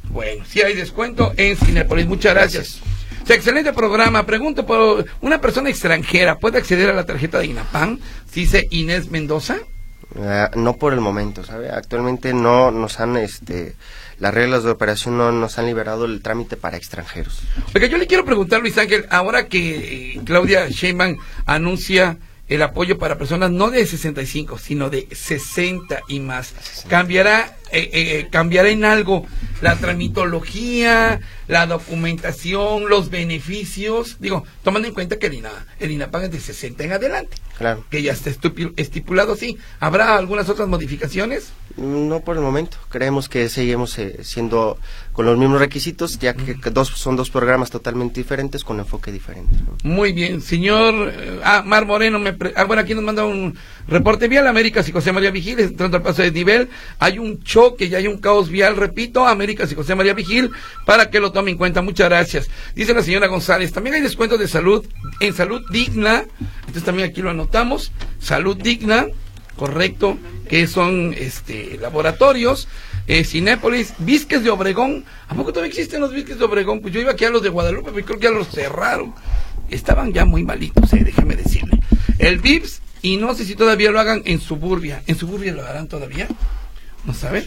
Bueno, sí hay descuento en Cinépolis. Muchas gracias. gracias. O sea, excelente programa. Pregunto, por una persona extranjera, ¿puede acceder a la tarjeta de INAPAM? Dice Inés Mendoza. Uh, no por el momento, ¿sabe? Actualmente no nos han, este, las reglas de operación no nos han liberado el trámite para extranjeros. Oiga, yo le quiero preguntar, Luis Ángel, ahora que eh, Claudia Sheinbaum anuncia el apoyo para personas no de sesenta y cinco, sino de sesenta y más, ¿cambiará, eh, eh, cambiará en algo la tramitología, la documentación, los beneficios? Digo, tomando en cuenta que el, INA, el INAPAM es de sesenta en adelante. Claro. Que ya está estipulado así. ¿Habrá algunas otras modificaciones? No por el momento. Creemos que seguimos eh, siendo con los mismos requisitos, ya que, que dos son dos programas totalmente diferentes con enfoque diferente, ¿no? Muy bien, señor. Eh, ah, Mar Moreno, me pre ah, bueno, aquí nos manda un reporte vial. Américas y José María Vigil, entrando al paso de nivel. Hay un choque, ya hay un caos vial, repito, Américas y José María Vigil, para que lo tome en cuenta. Muchas gracias. Dice la señora González, también hay descuentos de salud, en Salud Digna. Entonces también aquí lo anotamos. Salud Digna, correcto, que son este laboratorios, eh, Cinépolis, Vizques de Obregón. ¿A poco todavía existen los Vizques de Obregón? Pues yo iba aquí a los de Guadalupe, pero creo que ya los cerraron. Estaban ya muy malitos, eh, déjeme decirle. El V I P S, y no sé si todavía lo hagan en Suburbia. ¿En Suburbia lo harán todavía? ¿No sabe?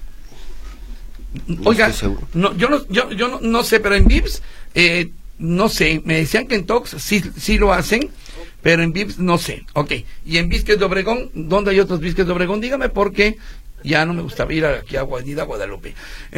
Oiga, no, yo no, yo, yo no, no sé, pero en V I P S, eh, no sé, me decían que en Tox sí, sí lo hacen, pero en V I P S no sé. Ok, y en Vizques de Obregón, ¿dónde hay otros Vizques de Obregón? Dígame, porque ya no me gustaba ir aquí a Avenida Guadalupe.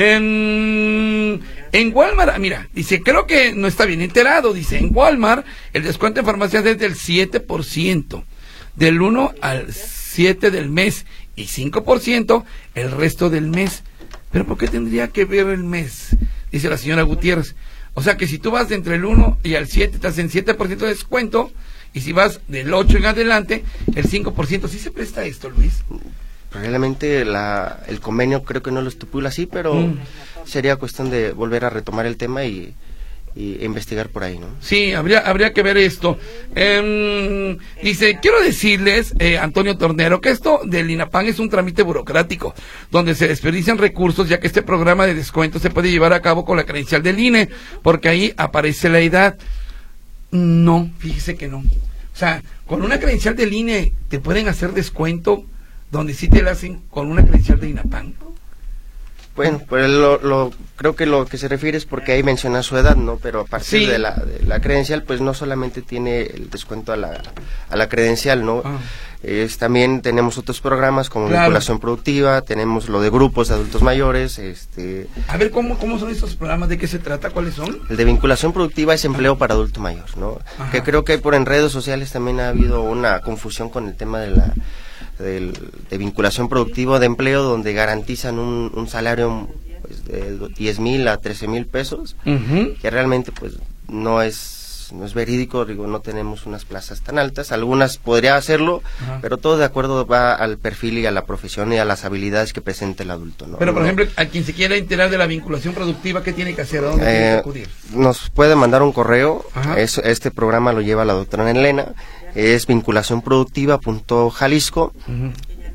En, en Walmart, mira, dice, creo que no está bien enterado, dice, en Walmart el descuento en farmacias es del siete por ciento, del uno al siete del mes, y cinco por ciento el resto del mes. ¿Pero por qué tendría que ver el mes? Dice la señora Gutiérrez. O sea que si tú vas de entre el uno y al siete, estás en siete por ciento de descuento, y si vas del ocho en adelante, el cinco por ciento. ¿Sí se presta esto, Luis? Realmente la, el convenio creo que no lo estipula así, pero mm. sería cuestión de volver a retomar el tema y, y investigar por ahí, ¿no? Sí, habría habría que ver esto. Eh, dice, quiero decirles, eh, Antonio Tornero, que esto del INAPAM es un trámite burocrático, donde se desperdician recursos, ya que este programa de descuento se puede llevar a cabo con la credencial del I N E, porque ahí aparece la edad. No, fíjese que no. O sea, con una credencial del I N E te pueden hacer descuento donde sí te la hacen con una credencial de INAPAM. Bueno, pues lo, lo, creo que lo que se refiere es porque ahí menciona su edad, ¿no? Pero a partir sí. de, la, de la credencial, pues no solamente tiene el descuento a la, a la credencial, ¿no? Ah. Es, también tenemos otros programas como claro. vinculación productiva, tenemos lo de grupos de adultos mayores, este... A ver, ¿cómo, cómo son estos programas? ¿De qué se trata? ¿Cuáles son? El de vinculación productiva es empleo ah. para adulto mayor, ¿no? Ajá. Que creo que por en redes sociales también ha habido una confusión con el tema de la... De, de vinculación productiva de empleo, donde garantizan un, un salario pues, de diez mil a trece mil pesos, uh-huh. que realmente pues no es no es verídico, digo, no tenemos unas plazas tan altas, algunas podría hacerlo, uh-huh. pero todo de acuerdo va al perfil y a la profesión y a las habilidades que presenta el adulto, ¿no? Pero por no, ejemplo, a quien se quiera enterar de la vinculación productiva, ¿qué tiene que hacer? ¿A dónde eh, tiene que acudir? Nos puede mandar un correo, uh-huh. es, este programa lo lleva la doctora Elena, es vinculación productiva punto jalisco uh-huh.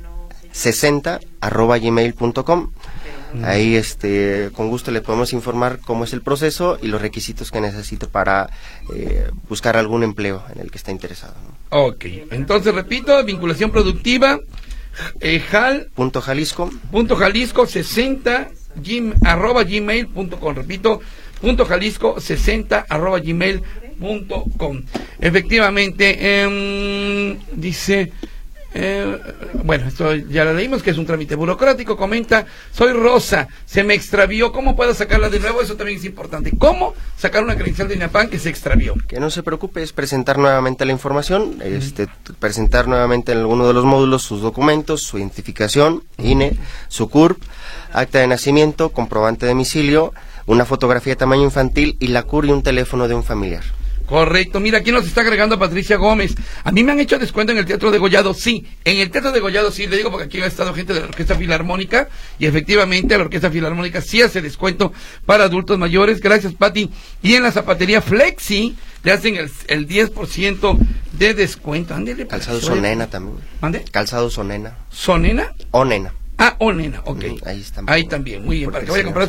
sesenta arroba gmail punto com. Uh-huh. Ahí este con gusto le podemos informar cómo es el proceso y los requisitos que necesite para eh, buscar algún empleo en el que está interesado, ¿no? Ok, entonces repito, vinculación productiva eh, jal punto jalisco punto jalisco sesenta gim, arroba gmail punto com. Repito, punto jalisco sesenta arroba gmail punto com. Efectivamente, eh, dice, eh, bueno, esto ya lo leímos, que es un trámite burocrático. Comenta, soy Rosa, se me extravió, ¿cómo puedo sacarla de nuevo? Eso también es importante. ¿Cómo sacar una credencial de INAPAM que se extravió? Que no se preocupe, es presentar nuevamente la información, uh-huh. este, presentar nuevamente en alguno de los módulos sus documentos, su identificación, I N E, su C U R P, acta de nacimiento, comprobante de domicilio, una fotografía de tamaño infantil y la C U R y un teléfono de un familiar. Correcto, mira, aquí nos está agregando Patricia Gómez. A mí me han hecho descuento en el Teatro de Gollado, sí, en el Teatro de Gollado sí, le digo porque aquí ha estado gente de la Orquesta Filarmónica y efectivamente la Orquesta Filarmónica sí hace descuento para adultos mayores. Gracias, Pati. Y en la zapatería Flexi le hacen el, el diez por ciento de descuento. Ándale, Calzado Sonena también. ¿Mande? Calzado Sonena. ¿Sonena? O Nena. Ah, oh, nena, ok. Ahí, está Ahí también, muy bien, para que vaya a comprar sus,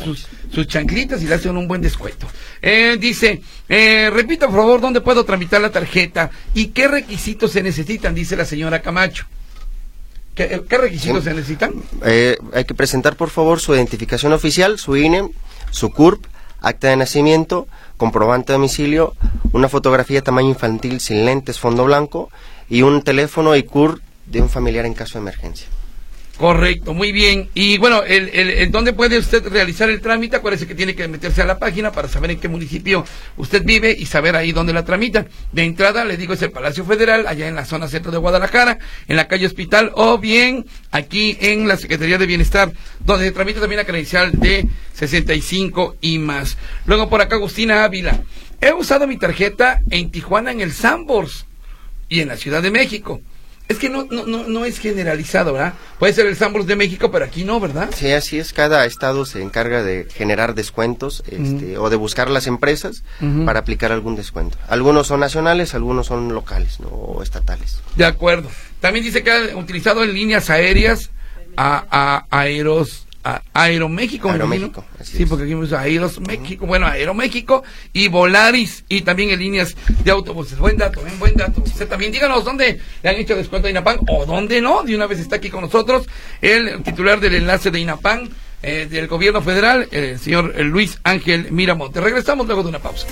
sus chanclitas y le hacen un buen descuento. Eh, dice, eh, repita por favor, ¿dónde puedo tramitar la tarjeta? ¿Y qué requisitos se necesitan? Dice la señora Camacho. ¿Qué, qué requisitos sí. se necesitan? Eh, hay que presentar por favor su identificación oficial, su I N E, su C U R P, acta de nacimiento, comprobante de domicilio, una fotografía tamaño infantil sin lentes, fondo blanco y un teléfono y C U R P de un familiar en caso de emergencia. Correcto, muy bien. Y bueno, el, el, el ¿dónde puede usted realizar el trámite? Acuérdese que tiene que meterse a la página para saber en qué municipio usted vive y saber ahí dónde la tramita. De entrada, le digo, es el Palacio Federal, allá en la zona centro de Guadalajara, en la calle Hospital, o bien aquí en la Secretaría de Bienestar, donde se tramita también la credencial de sesenta y cinco y más. Luego por acá, Agustina Ávila. He usado mi tarjeta en Tijuana, en el Sanborns, y en la Ciudad de México. Es que no, no, no, no es generalizado, ¿verdad? Puede ser el Sanborns de México, pero aquí no, ¿verdad? Sí, así es. Cada estado se encarga de generar descuentos este, uh-huh. o de buscar las empresas uh-huh. para aplicar algún descuento. Algunos son nacionales, algunos son locales, ¿no? O estatales. De acuerdo. También dice que ha utilizado en líneas aéreas a, a Aeros... A Aeroméxico, Aeroméxico, sí, porque aquí me usa Aeroméxico, uh-huh. bueno, Aeroméxico y Volaris y también en líneas de autobuses. Buen dato, ¿eh? Buen dato. Usted también díganos dónde le han hecho descuento a INAPAM o dónde no. De una vez está aquí con nosotros el titular del enlace de INAPAM eh, del gobierno federal, el señor Luis Ángel Miramontes. Regresamos luego de una pausa.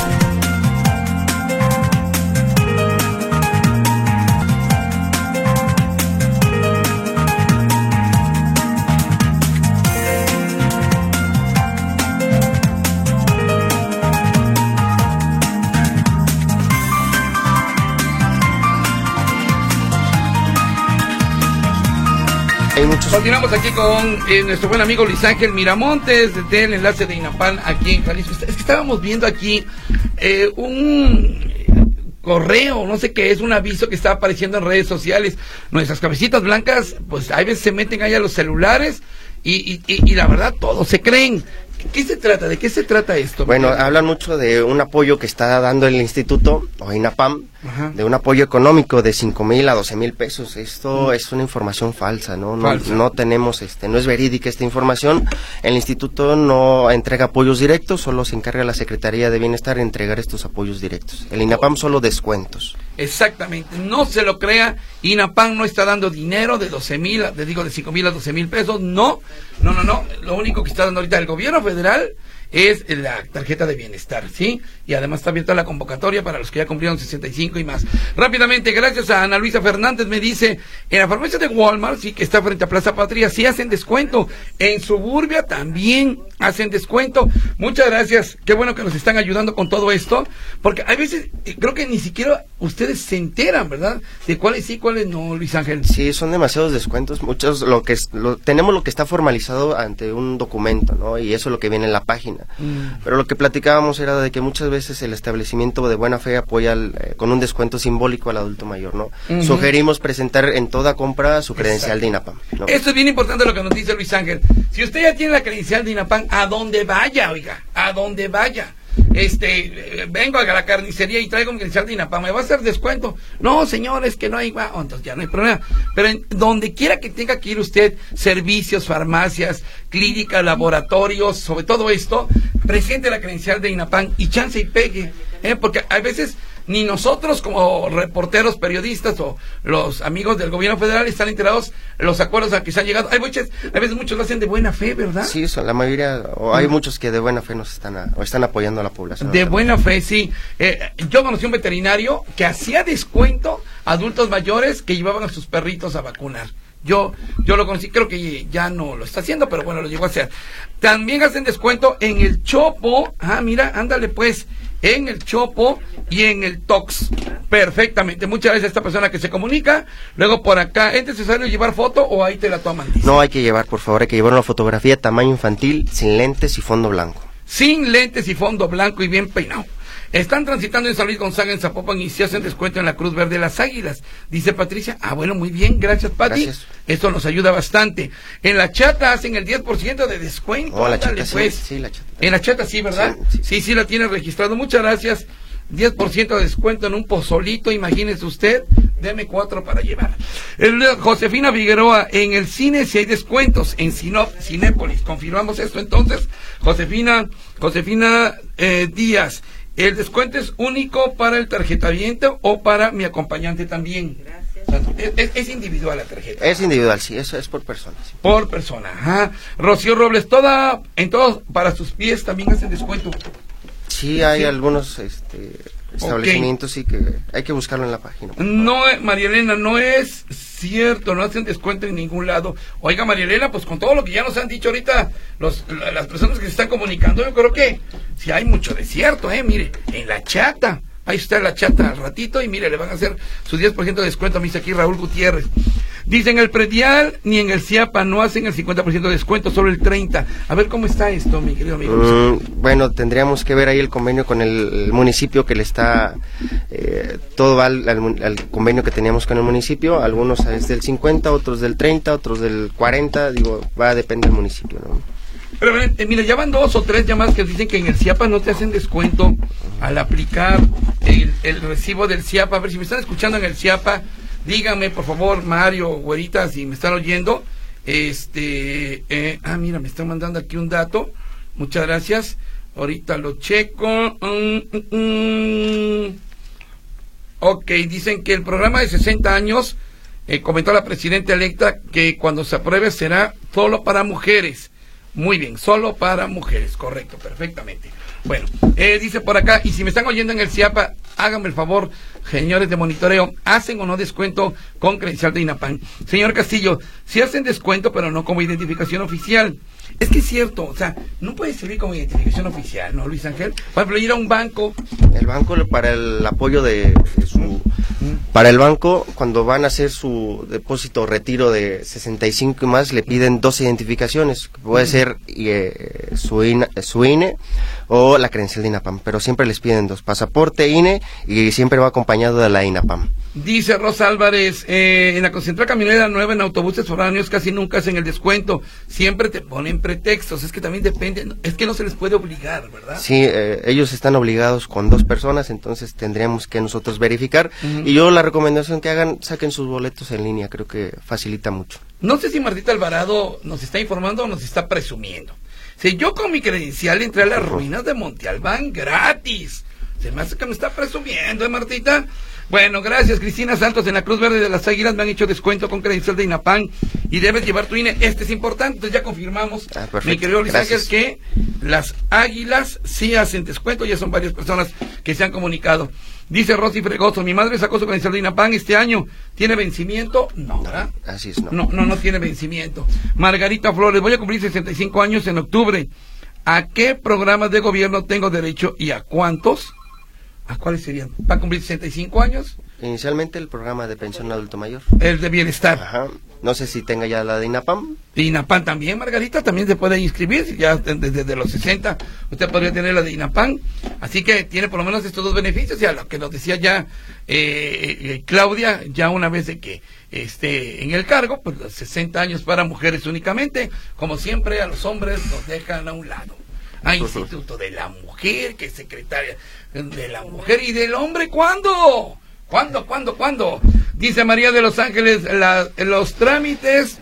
Continuamos aquí con eh, nuestro buen amigo Luis Ángel Miramontes del enlace de INAPAM aquí en Jalisco. Es que estábamos viendo aquí eh, un correo, no sé qué es, un aviso que está apareciendo en redes sociales. Nuestras cabecitas blancas, pues a veces se meten ahí a los celulares y, y, y, y la verdad todos se creen. ¿Qué se trata? ¿De qué se trata esto? Bueno, hablan mucho de un apoyo que está dando el instituto o INAPAM, ajá. de un apoyo económico de cinco mil a doce mil pesos. Esto mm. es una información falsa, ¿no? No, falsa. no tenemos, este, no es verídica esta información. El instituto no entrega apoyos directos, solo se encarga la Secretaría de Bienestar de entregar estos apoyos directos. El INAPAM solo descuentos. Exactamente, no se lo crea, INAPAM no está dando dinero de doce mil, te digo de cinco mil a doce mil pesos, no, no, no, no, lo único que está dando ahorita el gobierno federal es la tarjeta de bienestar, ¿sí? Y además está abierta la convocatoria para los que ya cumplieron sesenta y cinco y más. Rápidamente, gracias a Ana Luisa Fernández, me dice, en la farmacia de Walmart, sí, que está frente a Plaza Patria, sí hacen descuento, en Suburbia también hacen descuento. Muchas gracias, qué bueno que nos están ayudando con todo esto, porque hay veces, creo que ni siquiera ustedes se enteran, ¿verdad? De cuáles sí, cuáles no, Luis Ángel. Sí, son demasiados descuentos, muchos, lo que es, lo, tenemos lo que está formalizado ante un documento, ¿no? Y eso es lo que viene en la página. Mm. Pero lo que platicábamos era de que muchas veces el establecimiento de buena fe apoya el, eh, con un descuento simbólico al adulto mayor, ¿no? Uh-huh. Sugerimos presentar en toda compra su credencial Exacto. de INAPAM, ¿no? Esto es bien importante lo que nos dice Luis Ángel. Si usted ya tiene la credencial de INAPAM, a donde vaya, oiga, a donde vaya. Este, eh, vengo a la carnicería y traigo mi credencial de INAPAM, ¿me va a hacer descuento? No, señor, es que no hay, oh, entonces ya no hay problema. Pero en donde quiera que tenga que ir usted, servicios, farmacias, clínicas, laboratorios, sobre todo esto, presente la credencial de INAPAM y chance y pegue, ¿eh? Porque a veces ni nosotros como reporteros, periodistas o los amigos del gobierno federal están enterados los acuerdos a que se han llegado. Hay muchos, a veces muchos lo hacen de buena fe, ¿verdad? Sí, son la mayoría, o hay mm. muchos que de buena fe nos están, a, o están apoyando a la población. De buena fe, sí. Eh, yo conocí un veterinario que hacía descuento a adultos mayores que llevaban a sus perritos a vacunar. Yo yo lo conocí, creo que ya no lo está haciendo, pero bueno, lo llegó a hacer. También hacen descuento en el Chopo. Ah, mira, ándale pues, en el Chopo y en el Tox. Perfectamente. Muchas gracias a esta persona que se comunica. Luego por acá, ¿es necesario llevar foto o ahí te la toman? Dice. No hay que llevar, por favor, hay que llevar una fotografía tamaño infantil, sin lentes y fondo blanco. Sin lentes y fondo blanco y bien peinado. Están transitando en San Luis Gonzaga, en Zapopan, y se hacen descuento en la Cruz Verde de las Águilas, dice Patricia. Ah, bueno, muy bien, gracias, Pati. Gracias. Esto nos ayuda bastante. En la Chata hacen el diez por ciento de descuento. Oh, la Chata, pues. sí, sí, la Chata. En la Chata sí, ¿verdad? Sí, sí, sí, sí la tiene registrado. Muchas gracias. diez por ciento de descuento en un pozolito, imagínese usted, Deme cuatro para llevar. El, Josefina Figueroa, en el cine si hay descuentos, en Sinop, Cinépolis. Confirmamos esto entonces. Josefina, Josefina eh, Díaz, ¿el descuento es único para el tarjetaviente o para mi acompañante también? Gracias. Es, es individual la tarjeta. Es individual, sí, eso es por persona. Sí. Por persona, ajá. Rocío Robles, toda, en todos, para sus pies también hacen descuento. Sí, hay sí. algunos este, establecimientos, okay. sí, que hay que buscarlo en la página. No, María Elena, no es cierto, no hacen descuento en ningún lado. Oiga, María Elena, pues con todo lo que ya nos han dicho ahorita los, las personas que se están comunicando, yo creo que sí hay mucho de cierto, eh, mire, en la chata. Ahí está la chata al ratito y mire, le van a hacer su diez por ciento de descuento, me dice aquí Raúl Gutiérrez. Dice, en el predial ni en el CIAPA no hacen el cincuenta por ciento de descuento, solo el treinta por ciento. A ver, ¿cómo está esto, mi querido amigo? Mm, bueno, tendríamos que ver ahí el convenio con el, el municipio que le está... Eh, todo va al, al, al convenio que teníamos con el municipio. Algunos es del cincuenta, otros del treinta, otros del cuarenta. Digo, va a depender del municipio, ¿no? Pero eh, mira, ya van dos o tres llamadas que dicen que en el CIAPA no te hacen descuento al aplicar el, el recibo del CIAPA. A ver, si me están escuchando en el CIAPA, díganme, por favor, Mario, güerita, si me están oyendo. Este, eh, ah, mira, me están mandando aquí un dato. Muchas gracias. Ahorita lo checo. Mm, mm, mm. Ok, dicen que el programa de sesenta años, eh, comentó la presidenta electa, que cuando se apruebe será solo para mujeres. Muy bien, solo para mujeres, correcto, perfectamente. Bueno, eh, dice por acá, y si me están oyendo en el CIAPA, háganme el favor, señores de monitoreo, ¿hacen o no descuento con credencial de INAPAM? Señor Castillo, sí hacen descuento, pero no como identificación oficial. Es que es cierto, o sea, no puede servir como identificación oficial, ¿no, Luis Ángel? Por ejemplo, ir a un banco. El banco, para el apoyo de, de su... Mm. Para el banco, cuando van a hacer su depósito o retiro de sesenta y cinco y más, le piden dos identificaciones. Puede mm. ser eh, su, I N E, su I N E o la credencial de INAPAM, pero siempre les piden dos, pasaporte, I N E, y siempre va acompañado de la INAPAM. Dice Rosa Álvarez, eh, en la Concentral Camionera nueva en autobuses foráneos casi nunca hacen el descuento, siempre te ponen pretextos, es que también depende, es que no se les puede obligar, ¿verdad? Sí, eh, ellos están obligados con dos personas, entonces tendríamos que nosotros verificar, uh-huh. y yo la recomendación que hagan, saquen sus boletos en línea, creo que facilita mucho. No sé si Martita Alvarado nos está informando o nos está presumiendo. Si yo con mi credencial entré a las ruinas de Monte Albán gratis, se me hace que me está presumiendo, ¿eh, Martita? Bueno, gracias, Cristina Santos. En la Cruz Verde de las Águilas me han hecho descuento con credencial de INAPAM y debes llevar tu I N E. Este es importante, entonces ya confirmamos, ah, mi querido Luis Ángel, que las Águilas sí hacen descuento. Ya son varias personas que se han comunicado. Dice Rosy Fregoso, mi madre sacó su credencial de INAPAM este año. ¿Tiene vencimiento? No, ¿verdad? Así es, no. No, no, no tiene vencimiento. Margarita Flores, voy a cumplir sesenta y cinco años en octubre. ¿A qué programas de gobierno tengo derecho y a cuántos? ¿A cuáles serían? ¿Va a cumplir sesenta y cinco años? Inicialmente el programa de pensión adulto mayor. El de bienestar. Ajá. No sé si tenga ya la de INAPAM. INAPAM también, Margarita, también se puede inscribir. Ya desde, desde los sesenta usted podría tener la de INAPAM. Así que tiene por lo menos estos dos beneficios. Ya lo que nos decía ya eh, eh, Claudia, ya una vez de que esté en el cargo, pues los sesenta años para mujeres únicamente. Como siempre, a los hombres nos dejan a un lado. A Instituto de la Mujer, que es secretaria de la Mujer y del Hombre. ¿Cuándo? ¿Cuándo, cuándo, cuándo? Dice María de Los Ángeles, la, los trámites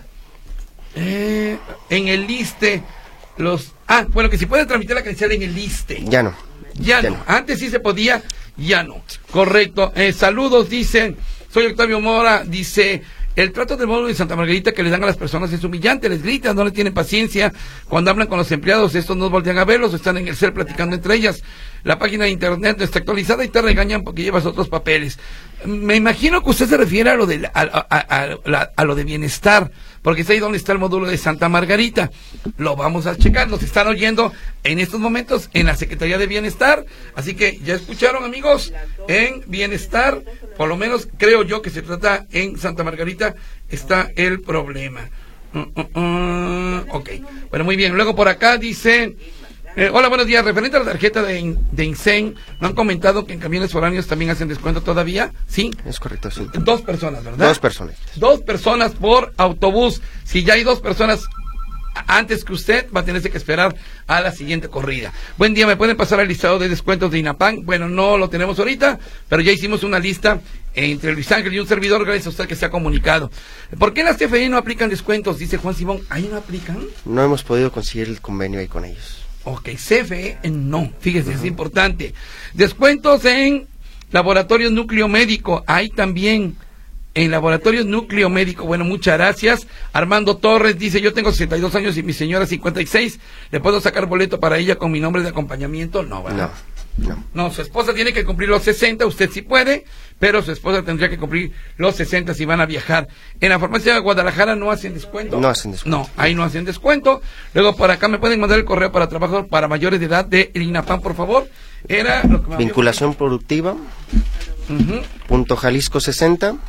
eh, en el liste, los... Ah, bueno, que si puede tramitar la credencial en el liste. Ya no. Ya, ya no. no. Antes sí se podía, ya no. Correcto. Eh, saludos, dicen. Soy Octavio Mora, dice... El trato del módulo de Santa Margarita que le dan a las personas es humillante, les gritan, no les tienen paciencia. Cuando hablan con los empleados, estos no voltean a verlos, están en el cel platicando entre ellas. La página de internet no está actualizada y te regañan porque llevas otros papeles. Me imagino que usted se refiere a lo de, a, a, a, a, a lo de bienestar, porque es ahí donde está el módulo de Santa Margarita. Lo vamos a checar, nos están oyendo en estos momentos en la Secretaría de Bienestar, así que ya escucharon, amigos, en Bienestar, por lo menos creo yo que se trata en Santa Margarita, está el problema. Uh, uh, uh, ok, bueno, muy bien. Luego por acá dice... Eh, hola, buenos días. Referente a la tarjeta de, de INSEN, ¿no han comentado que en camiones foráneos también hacen descuento todavía? Sí. Es correcto, sí. Dos personas, ¿verdad? Dos personas. Dos personas por autobús. Si ya hay dos personas, antes que usted va a tenerse que esperar a la siguiente corrida. Buen día, ¿me pueden pasar el listado de descuentos de INAPAM? Bueno, no lo tenemos ahorita, pero ya hicimos una lista entre Luis Ángel y un servidor, gracias a usted que se ha comunicado. ¿Por qué las C F E no aplican descuentos? Dice Juan Simón, ¿ahí no aplican? No hemos podido conseguir el convenio ahí con ellos. Ok, C F E no, fíjese, uh-huh. Es importante. Descuentos en laboratorios núcleo médico, ahí también. En Laboratorios Núcleo Médico, bueno, muchas gracias. Armando Torres dice, yo tengo sesenta y dos años y mi señora cincuenta y seis, ¿le puedo sacar boleto para ella con mi nombre de acompañamiento? No, ¿verdad? No, no. No, su esposa tiene que cumplir los sesenta, usted sí puede, pero su esposa tendría que cumplir los sesenta si van a viajar. En la farmacia de Guadalajara no hacen descuento. No hacen descuento. No, ahí no hacen descuento. Luego por acá me pueden mandar el correo para trabajo para mayores de edad de INAPAM, por favor. Era lo que me Vinculación había... productiva, uh-huh. punto Jalisco sesenta,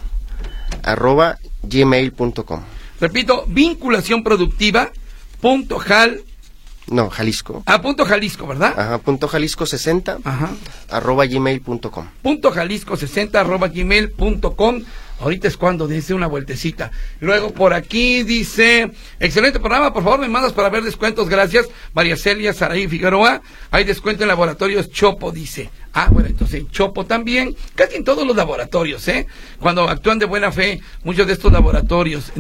arroba gmail punto com. Repito, vinculación productiva punto jal no, Jalisco. Ah, punto Jalisco, ¿verdad? Ajá, punto Jalisco sesenta, ajá, arroba gmail punto com. Punto Jalisco sesenta, arroba gmail punto com. Ahorita es cuando dice una vueltecita. Luego por aquí dice, excelente programa, por favor me mandas para ver descuentos, gracias. María Celia Saraí Figueroa, hay descuento en laboratorios Chopo, dice. Ah, bueno, entonces en Chopo también, casi en todos los laboratorios, ¿eh? Cuando actúan de buena fe, muchos de estos laboratorios.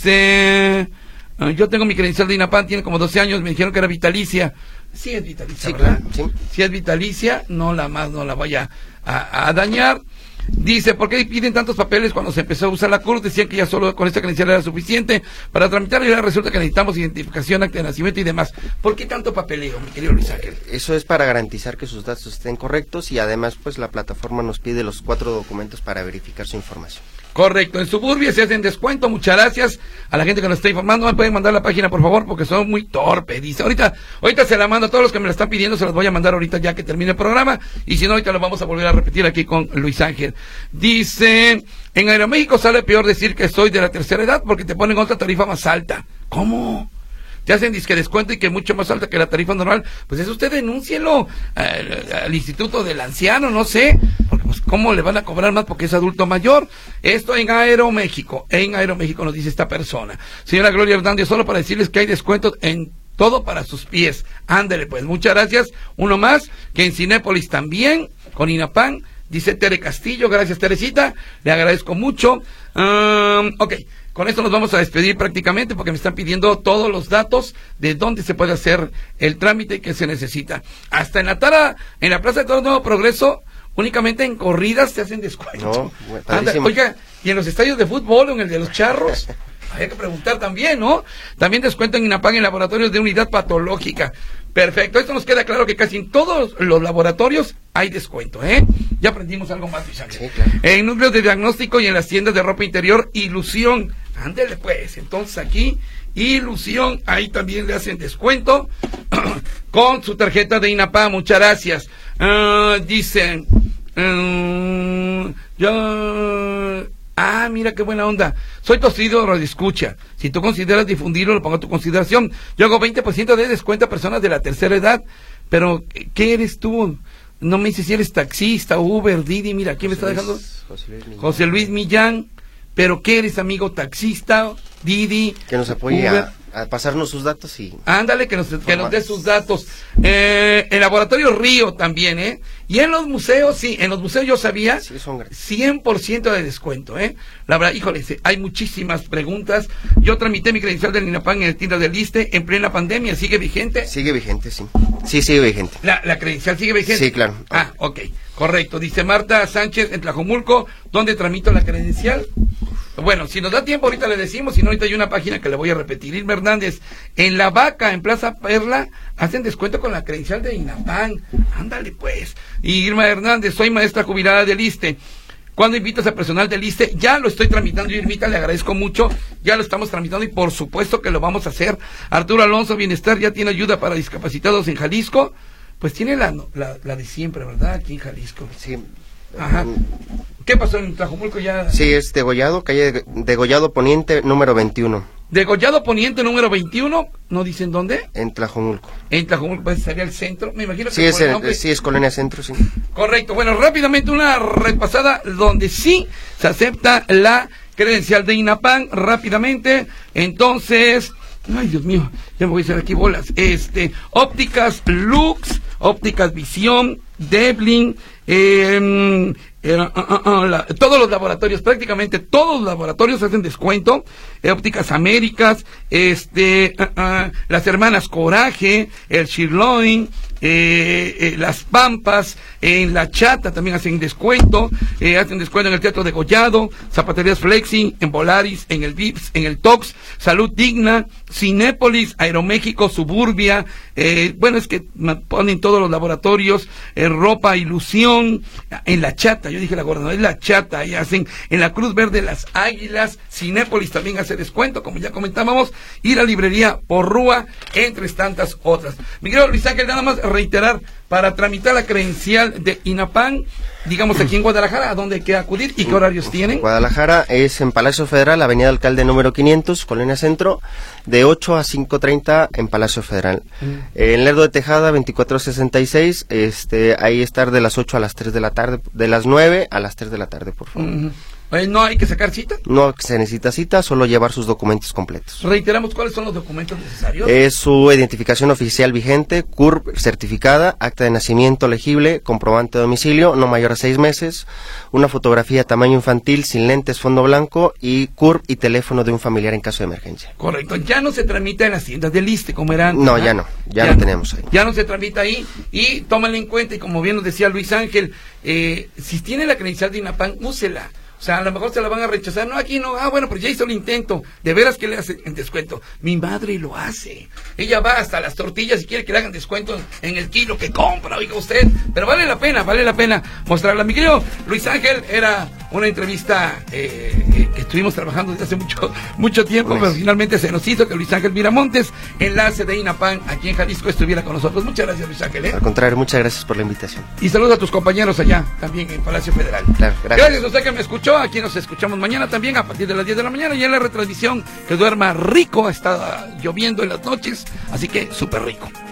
Dice, uh, yo tengo mi credencial de INAPAM, tiene como doce años, me dijeron que era vitalicia. Sí es vitalicia, sí, ¿verdad? Claro, sí. Si es vitalicia, no la más, no la vaya a, a dañar. Dice, ¿por qué piden tantos papeles cuando se empezó a usar la C U R? Decían que ya solo con esta credencial era suficiente para tramitar y ahora resulta que necesitamos identificación, acta de nacimiento y demás. ¿Por qué tanto papeleo, mi querido Luis Ángel? Eso es para garantizar que sus datos estén correctos y además pues la plataforma nos pide los cuatro documentos para verificar su información. Correcto, en Suburbia se hacen descuento, muchas gracias a la gente que nos está informando. Me pueden mandar la página, por favor, porque son muy torpes. Dice, ahorita, ahorita se la mando a todos los que me la están pidiendo, se las voy a mandar ahorita ya que termine el programa, y si no, ahorita lo vamos a volver a repetir aquí con Luis Ángel. Dice, en Aeroméxico sale peor decir que soy de la tercera edad porque te ponen otra tarifa más alta. ¿Cómo? Te hacen disque descuento y que es mucho más alta que la tarifa normal. Pues eso usted denúncielo al, al Instituto del Anciano, no sé, porque pues cómo le van a cobrar más porque es adulto mayor. Esto en Aeroméxico, en Aeroméxico nos dice esta persona. Señora Gloria Hernández, solo para decirles que hay descuentos en todo para sus pies. Ándele pues, muchas gracias. Uno más, que en Cinépolis también, con INAPAM, dice Tere Castillo, gracias Teresita, le agradezco mucho. Um, ok. Con esto nos vamos a despedir prácticamente porque me están pidiendo todos los datos de dónde se puede hacer el trámite que se necesita. Hasta en la Tara, en la Plaza de Toros Nuevo Progreso, únicamente en corridas se hacen descuentos. No, Anda, oiga, y en los estadios de fútbol o en el de los charros, hay que preguntar también, ¿no? También descuentan INAPAM en laboratorios de unidad patológica. Perfecto, esto nos queda claro que casi en todos los laboratorios hay descuento, ¿eh? Ya aprendimos algo más, Luis Ángel. Sí, claro. En núcleos de diagnóstico y en las tiendas de ropa interior, Ilusión. Ándele pues, entonces aquí, Ilusión, ahí también le hacen descuento con su tarjeta de INAPAM, muchas gracias. Uh, dicen, uh, yo... Ah, mira qué buena onda. Soy tosido radioescucha. Si tú consideras difundirlo, lo pongo a tu consideración. Yo hago veinte por ciento de descuento a personas de la tercera edad. Pero, ¿qué eres tú? No me dices si eres taxista, Uber, Didi. Mira, ¿quién me está dejando? José Luis Millán. José Luis Millán. ¿Pero qué eres, amigo? Taxista, Didi. Que nos apoye a, a pasarnos sus datos y... Ándale, que nos, que nos dé sus datos. Eh, el laboratorio Río también, ¿eh? Y en los museos, sí, en los museos yo sabía, sí, son gratis. cien por ciento de descuento, ¿eh? La verdad, híjole, hay muchísimas preguntas. Yo tramité mi credencial del INAPAM en el tienda del ISSSTE en plena pandemia. ¿Sigue vigente? Sigue vigente, sí. Sí, sigue vigente. ¿La, la credencial sigue vigente? Sí, claro. Ah, ok, correcto. Dice Marta Sánchez en Tlajomulco, ¿dónde tramito la credencial? Bueno, si nos da tiempo ahorita le decimos, si no ahorita hay una página que le voy a repetir. Irma Hernández, en La Vaca, en Plaza Perla, hacen descuento con la credencial de INAPAM. Ándale pues. Y Irma Hernández, soy maestra jubilada del ISSSTE. ¿Cuándo invitas a personal del ISSSTE? Ya lo estoy tramitando, Irmita, le agradezco mucho. Ya lo estamos tramitando y por supuesto que lo vamos a hacer. Arturo Alonso, Bienestar, ya tiene ayuda para discapacitados en Jalisco. Pues tiene la, la, la de siempre, ¿verdad? Aquí en Jalisco. Sí. Ajá. ¿Qué pasó en Tlajomulco ya? Sí, es Degollado, calle Degollado Poniente, número veintiuno. Degollado Poniente, número veintiuno, ¿no dicen dónde? En Tlajomulco. En Tlajomulco, pues sería el centro, me imagino que sí, es, el nombre... sí, es Colonia Centro, sí. Correcto, bueno, rápidamente una repasada donde sí se acepta la credencial de INAPAM, rápidamente, entonces... Ay, Dios mío, ya me voy a hacer aquí bolas. Este, ópticas Lux, ópticas Visión, Devlin, eh, eh, uh, uh, uh, la, todos los laboratorios, prácticamente todos los laboratorios hacen descuento. Eh, ópticas Américas, este, uh, uh, las hermanas Coraje, el Shirloin, eh, eh, las Pampas, en La Chata también hacen descuento, eh, hacen descuento en el Teatro de Gollado, Zapaterías Flexi, en Volaris, en el Vips, en el Tox, Salud Digna, Cinépolis, Aeroméxico, Suburbia, eh, bueno, es que ponen todos los laboratorios, eh, Ropa Ilusión, en La Chata, yo dije la gorda, no, es La Chata, y hacen en la Cruz Verde Las Águilas, Cinépolis también hace descuento, como ya comentábamos, y la librería Porrúa, entre tantas otras. Mi querido Luis Ángel, nada más reiterar, para tramitar la credencial de INAPAM, digamos aquí en Guadalajara, ¿a dónde hay que acudir y qué horarios tienen? Guadalajara es en Palacio Federal, Avenida Alcalde número quinientos, Colonia Centro, de ocho a cinco treinta en Palacio Federal. Mm. En Lerdo de Tejada, veinticuatro sesenta y seis, este, ahí estar de las ocho a las tres de la tarde, de las nueve a las tres de la tarde, por favor. Mm. ¿No hay que sacar cita? No se necesita cita, solo llevar sus documentos completos. Reiteramos, ¿cuáles son los documentos necesarios? Es su identificación oficial vigente, C U R P certificada, acta de nacimiento legible, comprobante de domicilio, no mayor a seis meses, una fotografía tamaño infantil sin lentes, fondo blanco y C U R P y teléfono de un familiar en caso de emergencia. Correcto, ya no se tramita en las tiendas del ISSSTE como eran. No, ya no, ya, ya no tenemos ahí. Ya no se tramita ahí y tómalo en cuenta, y como bien nos decía Luis Ángel, eh, si tiene la credencial de INAPAM, úsela. O sea, a lo mejor se la van a rechazar. No, aquí no. Ah, bueno, pero ya hizo el intento. De veras que le hacen en descuento. Mi madre lo hace. Ella va hasta las tortillas y quiere que le hagan descuento en el kilo que compra, oiga usted. Pero vale la pena, vale la pena mostrarla. Mi querido Luis Ángel, era una entrevista eh, que estuvimos trabajando desde hace mucho mucho tiempo, pues. Pero finalmente se nos hizo que Luis Ángel Miramontes, enlace de INAPAM aquí en Jalisco, estuviera con nosotros. Muchas gracias, Luis Ángel. ¿eh? Al contrario, muchas gracias por la invitación. Y saludos a tus compañeros allá, también en Palacio Federal. Claro, gracias. Gracias a usted que me escuchó. Aquí nos escuchamos mañana también a partir de las diez de la mañana y en la retransmisión. Que duerma rico, está lloviendo en las noches, así que súper rico.